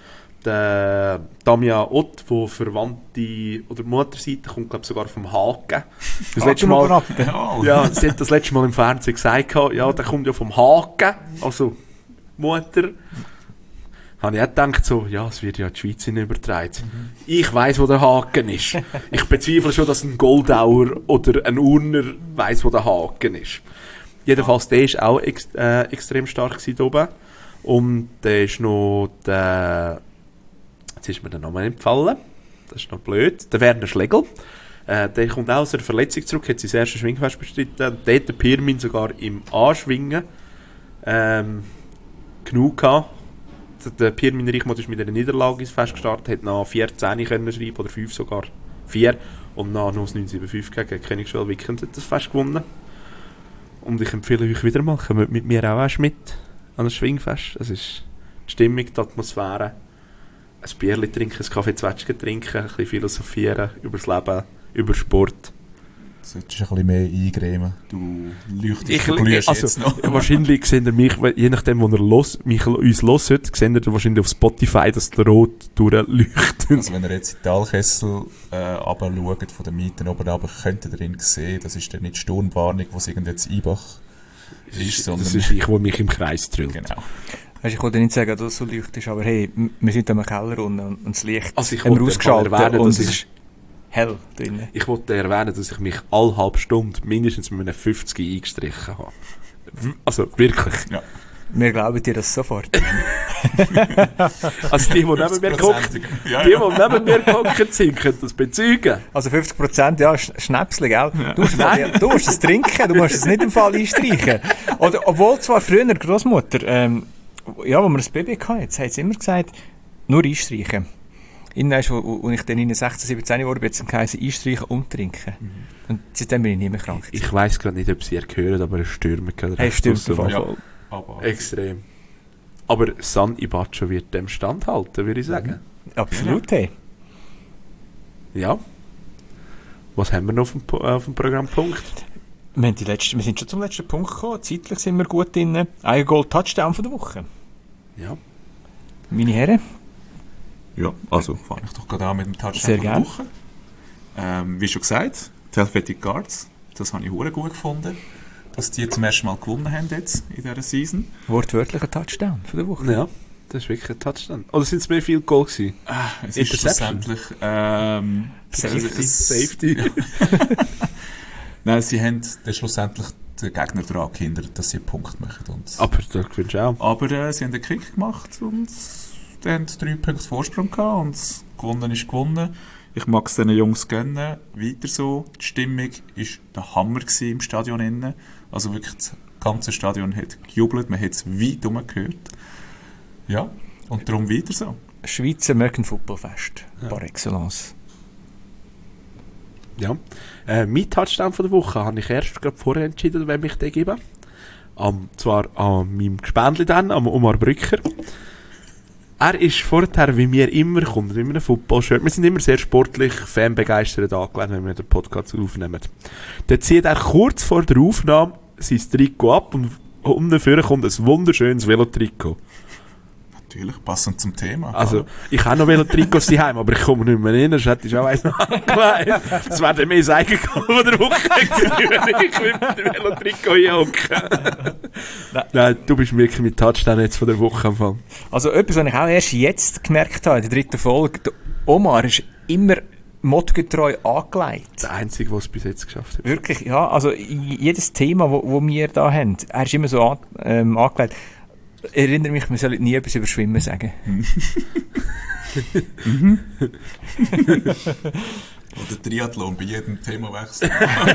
der Damia Ott, die Verwandte oder Mutterseite kommt, glaube sogar vom Haken. Das letzte Mal, ja, sie hat das letzte Mal im Fernsehen gesagt, ja, der kommt ja vom Haken, also Mutter. Habe ich auch gedacht, so, ja, es wird ja in die Schweiz hin übertragen. Mhm. Ich weiss, wo der Haken ist. Ich bezweifle schon, dass ein Goldauer oder ein Urner weiss, wo der Haken ist. Jedenfalls, der war auch ex äh, extrem stark hier oben. Und der ist noch der, jetzt ist mir der Name entfallen. Das ist noch blöd. Der Werner Schlegel. Äh, der kommt auch aus einer Verletzung zurück, hat sein erstes Schwingfest bestritten. Der hat den Pirmin sogar im Anschwingen ähm, genug gehabt. Der Pirmin Reichmuth ist mit einer Niederlage ins Fest gestartet, hat nach vierzehn können schreiben, oder fünf sogar, vier. Und nach neun sieben fünf gegen Königswell Wickend hat das Fest gewonnen. Und ich empfehle euch wieder mal, kommt mit mir auch erst mit an ein Schwingfest. Es ist die Stimmung, die Atmosphäre, ein Bierchen trinken, ein Kaffee Zwetschgen trinken, ein bisschen philosophieren über das Leben, über Sport. Du solltest ein bisschen mehr eingremen. Du leuchtest, ich, du glühst also, jetzt noch. Wahrscheinlich seht ihr mich, je nachdem, wo ihr los, mich, uns hört, seht ihr wahrscheinlich auf Spotify, dass der Rot durchleuchtet. Also wenn ihr jetzt in den Talkessel äh, runterschaut, von den Mieten oben runter, könnt ihr drin sehen, das ist dann nicht die Sturmwarnung, wo es irgendwie jetzt Einbach ist, sondern... Das ist ich, der mich im Kreis drillt. Genau. Weißt, ich wollte nicht sagen, dass es so leuchtet, aber hey, wir sind im Keller unten und das Licht also ich haben wir ausgeschaltet erwähnen, und es ich, ist hell drinnen. Ich wollte erwähnen, dass ich mich alle halbe Stunde mindestens mit einem fünfzig eingestrichen habe. Also wirklich. Ja. Wir glauben dir das sofort. Also die, die neben mir gucken, ja, die, die ja. neben mir gucken sind, können das bezeugen. Also fünfzig Prozent, ja, Sch Schnäpsle, gell? Ja. Du, musst Fall, du musst es trinken, du musst es nicht im Fall einstreichen. Oder, obwohl zwar früher Großmutter, ähm, ja, wo wir ein Baby hatten, jetzt hat sie immer gesagt, nur einstreichen. Innen ist, wo, wo ich dann in sechzehn, siebzehn geworden bin, hat es einstreichen und trinken. Mhm. Und seitdem bin ich nicht mehr krank. Ich, ich weiss gerade nicht, ob sie ihr gehört, aber es stürmt gerade. Hey, stürmt so ja, aber extrem. Aber San Ibacho wird dem standhalten, würde ich sagen. Absolut, hey. Ja. Was haben wir noch auf dem, auf dem Programmpunkt? Wir, haben die letzte, wir sind schon zum letzten Punkt gekommen. Zeitlich sind wir gut drin. Ein Goal-Touchdown von der Woche. Ja. Meine Herren. Ja, also fange ich doch gerade an mit dem Touchdown Sehr von der gern. Woche. Ähm, wie schon gesagt, die Helvetic Guards, das habe ich hure gut gefunden, dass die zum ersten Mal gewonnen haben jetzt in dieser Season. Wortwörtlich ein Touchdown von der Woche. Ja, das ist wirklich ein Touchdown. Oder sind es mehr viel Goal gewesen? Ah, es ist schlussendlich ähm, Safety. Safety. Ja. Nein, sie haben dann schlussendlich den Gegner daran gehindert, dass sie einen Punkt machen. Und aber da gewinnst du auch. Aber äh, sie haben den Kick gemacht und die haben drei Punkte Vorsprung gehabt und gewonnen ist gewonnen. Ich mag es diesen Jungs gönnen, weiter so. Die Stimmung war der Hammer im Stadion innen. Also wirklich, das ganze Stadion hat gejubelt, man hat es weit herum gehört. Ja, und darum weiter so. Schweizer American Football Fest, ja. Par excellence. Ja. Äh, mein Touchdown von der Woche habe ich erst gerade vorher entschieden, wem ich den gebe. Um, zwar an meinem Gespendli dann, am Omar Brücker. Er ist vorher, wie mir immer kommt, mit einem Football-Shirt. Wir sind immer sehr sportlich, fanbegeistert angelegt, wenn wir den Podcast aufnehmen. Dann zieht er kurz vor der Aufnahme sein Trikot ab und um dafür kommt ein wunderschönes Velotrikot. Natürlich, passend zum Thema. Also, ich habe noch Velotrikots daheim, aber ich komme nicht mehr rein, das hätte ich auch eins noch angelegt. Das wäre dann mehr das Eigengoal von der Woche, wenn ich mit dem Velotrikot hinhocke. Nein, du bist wirklich mit Touchdown jetzt von der Woche am Anfang. Also etwas, was ich auch erst jetzt gemerkt habe, in der dritten Folge, der Omar ist immer mottogetreu angelegt. Der Einzige, der es bis jetzt geschafft hat. Wirklich, ja. Also jedes Thema, das wir da haben, er ist immer so an, ähm, angelegt. Ich erinnere mich, man soll nie etwas über Schwimmen sagen. mhm. Oder Triathlon bei jedem Thema wechseln.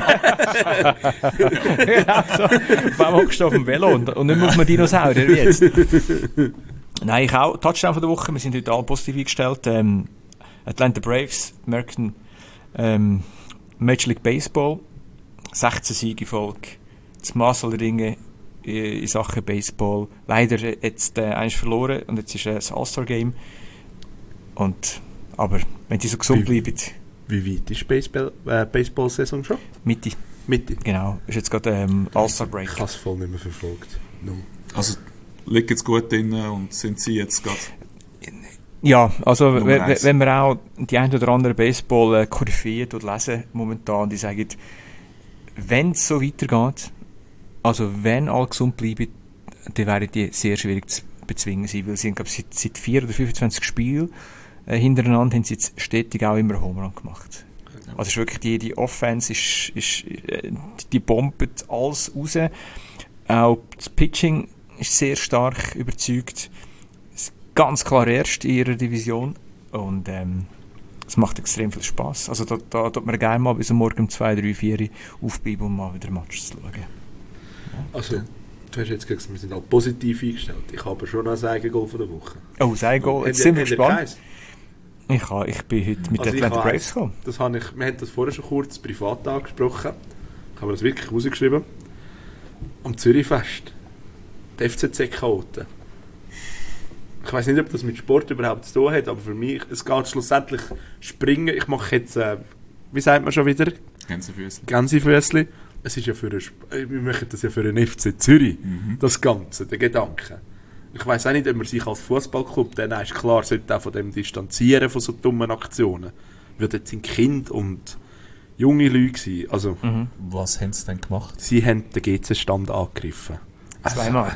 Ja, so. Vor allem hockst du auf dem Velo und, und nicht mehr auf einem Dinosaurier wie jetzt. Nein, ich auch. Touchdown von der Woche. Wir sind heute alle positiv eingestellt. Ähm, Atlanta Braves, American ähm, Major League Baseball. sechzehn Siege Folge. Das Maß aller Dinge in Sachen Baseball. Leider jetzt äh, eins verloren und jetzt ist äh, das All-Star-Game. Und, aber wenn die so gesund wie, bleiben... Wie weit ist die Baseball, äh, Baseball-Saison schon? Mitte. Mitte? Genau. Ist jetzt gerade ähm, All-Star-Break. Ich habe es voll nicht mehr verfolgt. No. Also liegt jetzt gut drin und sind sie jetzt gerade... Ja, also Nummer wenn, eins. wenn man auch die ein oder andere Baseball-Koryphäe lesen momentan, die sagen, wenn es so weitergeht, also wenn alle gesund bleiben, dann wären die sehr schwierig zu bezwingen sein, weil sie haben, glaube ich, seit, seit vier oder fünfundzwanzig Spielen äh, hintereinander haben sie jetzt stetig auch immer Home Run gemacht. Also es ist wirklich die, die Offense ist, ist äh, die bombt alles raus. Auch das Pitching ist sehr stark überzeugt. Ist ganz klar erst in ihrer Division und ähm, es macht extrem viel Spass. Also da, da tut man gerne mal bis am Morgen um zwei, drei, vier aufbleiben, um mal wieder Matches zu schauen. Also, du hast jetzt gesagt, wir sind halt positiv eingestellt. Ich habe aber schon noch ein Eigengoal von der Woche. Oh, sei Goal. Jetzt Habt sind ihr- wir habt ihr gespannt. keins? Ich, ha, ich bin heute mit Also den ich Atlanta habe Braves eins. gekommen. Das habe ich, wir haben das vorher schon kurz privat angesprochen. Ich habe mir das wirklich rausgeschrieben. Am Zürichfest. Die F C C-Chaoten. Ich weiß nicht, ob das mit Sport überhaupt zu tun hat, aber für mich, es geht schlussendlich springen. Ich mache jetzt, äh, wie sagt man schon wieder? Gänsefüßchen. Gänsefüßli. Es ist ja für einen, Sp- äh, wir machen das ja für einen F C Zürich. Das Ganze, der Gedanke. Ich weiß auch nicht, ob man sich als Fußballclub, dann ist klar, sollte auch von dem distanzieren, von so dummen Aktionen. Weil dort sind Kinder und junge Leute gewesen. Also, Mhm. Was haben sie denn gemacht? sie haben den G C-Stand angegriffen. Zweimal.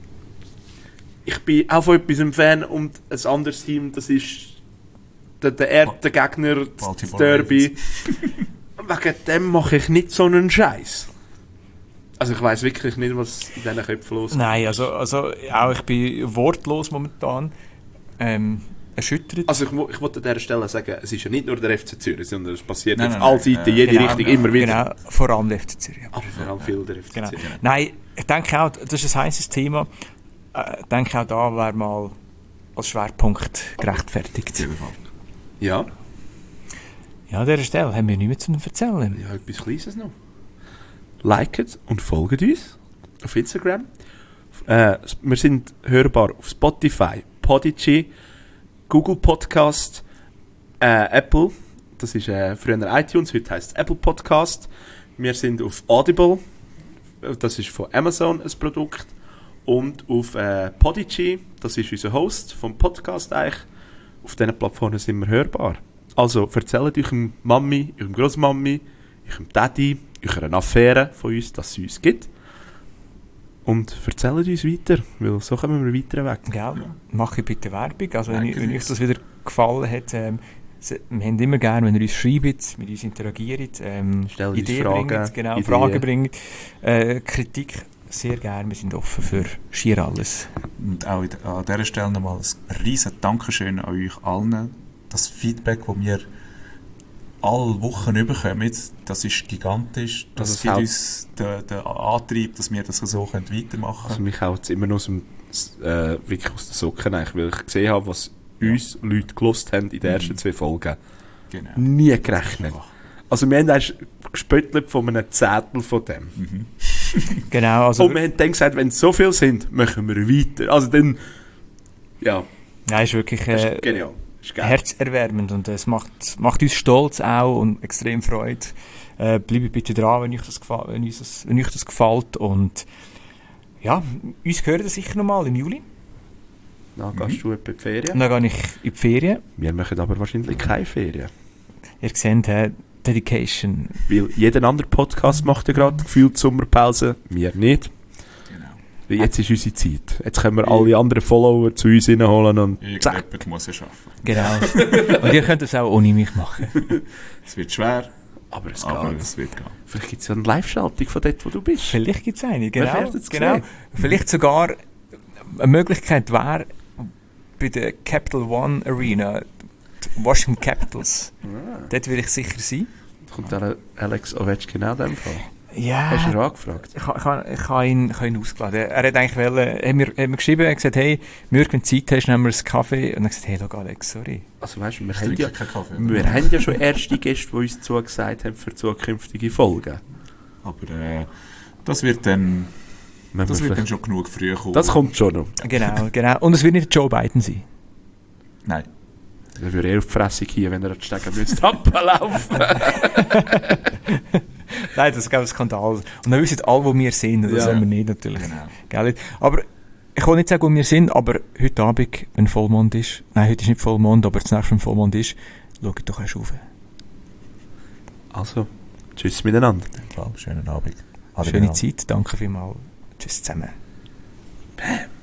Ich bin auch von etwas ein Fan und ein anderes Team, das ist der, der, er, der Gegner, das Baltimore Derby. Wegen dem mache ich nicht so einen Scheiß. Also ich weiß wirklich nicht, was in diesen Köpfen los ist. Nein, also, also auch ich bin wortlos momentan. Ähm, erschüttert. Also ich, wo- ich wollte an dieser Stelle sagen, es ist ja nicht nur der F C Zürich, sondern es passiert Nein, auf nein, allen nein, Seiten, äh, jede Genau, Richtung, ja, immer wieder. Genau, vor allem der F C Zürich. Aber vor allem viel der F C Genau. Zürich. Nein, ich denke auch, das ist ein heißes Thema. Äh, Ich denke auch da wäre mal als Schwerpunkt gerechtfertigt. Ja, Ja, an dieser Stelle haben wir nichts mehr zu erzählen. ja, etwas Kleines noch. Liket und folgt uns auf Instagram. Äh, wir sind hörbar auf Spotify, Podigy, Google Podcast, äh, Apple, das ist äh, früher iTunes, heute heisst es Apple Podcast. Wir sind auf Audible, das ist von Amazon ein Produkt. Und auf äh, Podigy, das ist unser Host vom Podcast eigentlich. Auf diesen Plattformen sind wir hörbar. Also erzählt eurem Mami, eurem Großmami, eurem Daddy, eurer Affäre von uns, dass es uns gibt. Und erzählt uns weiter, weil so kommen wir weiter weg. Gell? Mache ich bitte Werbung. Also wenn, Danke wenn euch fürs- das wieder gefallen hat, ähm, se- wir haben immer gerne, wenn ihr uns schreibt, mit uns interagiert, ähm, Stellt uns Ideen Fragen, bringt, genau, Ideen. Fragen bringt, äh, Kritik sehr gerne. Wir sind offen für schier alles. Und auch in- an dieser Stelle nochmal ein riesen Dankeschön an euch allen. Das Feedback, das wir alle Wochen bekommen, das ist gigantisch. Das Also es gibt hält- uns den, den Antrieb, dass wir das so können weitermachen Also können. mich haut es immer noch aus, dem, äh, wirklich aus den Socken, eigentlich, weil ich gesehen habe, was uns Leute gelost haben in den ersten zwei Folgen. Genau. Nie gerechnet. Also wir haben erst gespöttelt von einem Zettel von dem. Genau, also Und wir haben dann gesagt, wenn es so viel sind, machen wir weiter. Also dann, ja, nein, ist wirklich das äh, ist genial. Das ist geil. herzerwärmend und es macht, macht uns stolz auch und extrem Freude. Äh, bleibt bitte dran, wenn euch das, gefa- wenn uns das, wenn euch das gefällt. Und ja, uns hören sicher nochmal im Juli. Dann gehst du etwa in die Ferien. Und dann gehe ich in die Ferien. Wir machen aber wahrscheinlich keine Ferien. Ihr seht, äh, Dedication. Weil jeder andere Podcast macht ja gerade gefühlt Sommerpause. Wir nicht. Genau. Weil jetzt ist unsere Zeit. Jetzt können wir alle anderen Follower zu uns reinholen und zack. Irgendjemand muss ja arbeiten. Genau. Und ihr könnt es auch ohne mich machen. Es wird schwer, Aber es aber geht. es wird gehen. Vielleicht gibt es ja eine Live-Schaltung von dort, wo du bist. Vielleicht gibt es eine, genau. werden es genau. sehen. Vielleicht sogar eine Möglichkeit wäre, bei der Capital One Arena, die Washington Capitals. Dort will ich sicher sein. Kommt der Alex Ovechkin auch in dem Fall? Ja. Hast du ihn angefragt? Ich, ha- ich, ha- ich habe ihn, ich habe ihn ausgeladen. Er hat eigentlich wollen, er hat mir, hat mir geschrieben, er hat gesagt, hey, Mürk, wenn du Zeit hast, nehmen wir einen Kaffee. Und er hat gesagt, hey, schau Alex, sorry. Also weißt du, wir, Ich haben trinke ja, keinen Kaffee. wir haben ja schon erste Gäste, die uns zugesagt haben für zukünftige Folgen. Aber äh, das wird dann, Wenn das wir wird dann vielleicht- schon genug früh kommen. das kommt schon noch. Genau, genau. Und es wird nicht Joe Biden sein. Nein. Dann würde er auf die Fresse gehen, wenn er an die Stege müsste ablaufen. Nein, das ist, glaube ich, ein Skandal. Und dann wissen alle, wo wir sind. Und das Ja. haben wir nicht, natürlich. Genau. Gell? Aber ich kann nicht sagen, wo wir sind, aber heute Abend, wenn Vollmond ist, nein, heute ist nicht Vollmond, aber das nächste, wenn Vollmond ist, schaut doch erst rauf. Also, tschüss miteinander. Schönen Abend. Ade Schöne miteinander. Zeit, danke vielmals. Tschüss zusammen. Bam.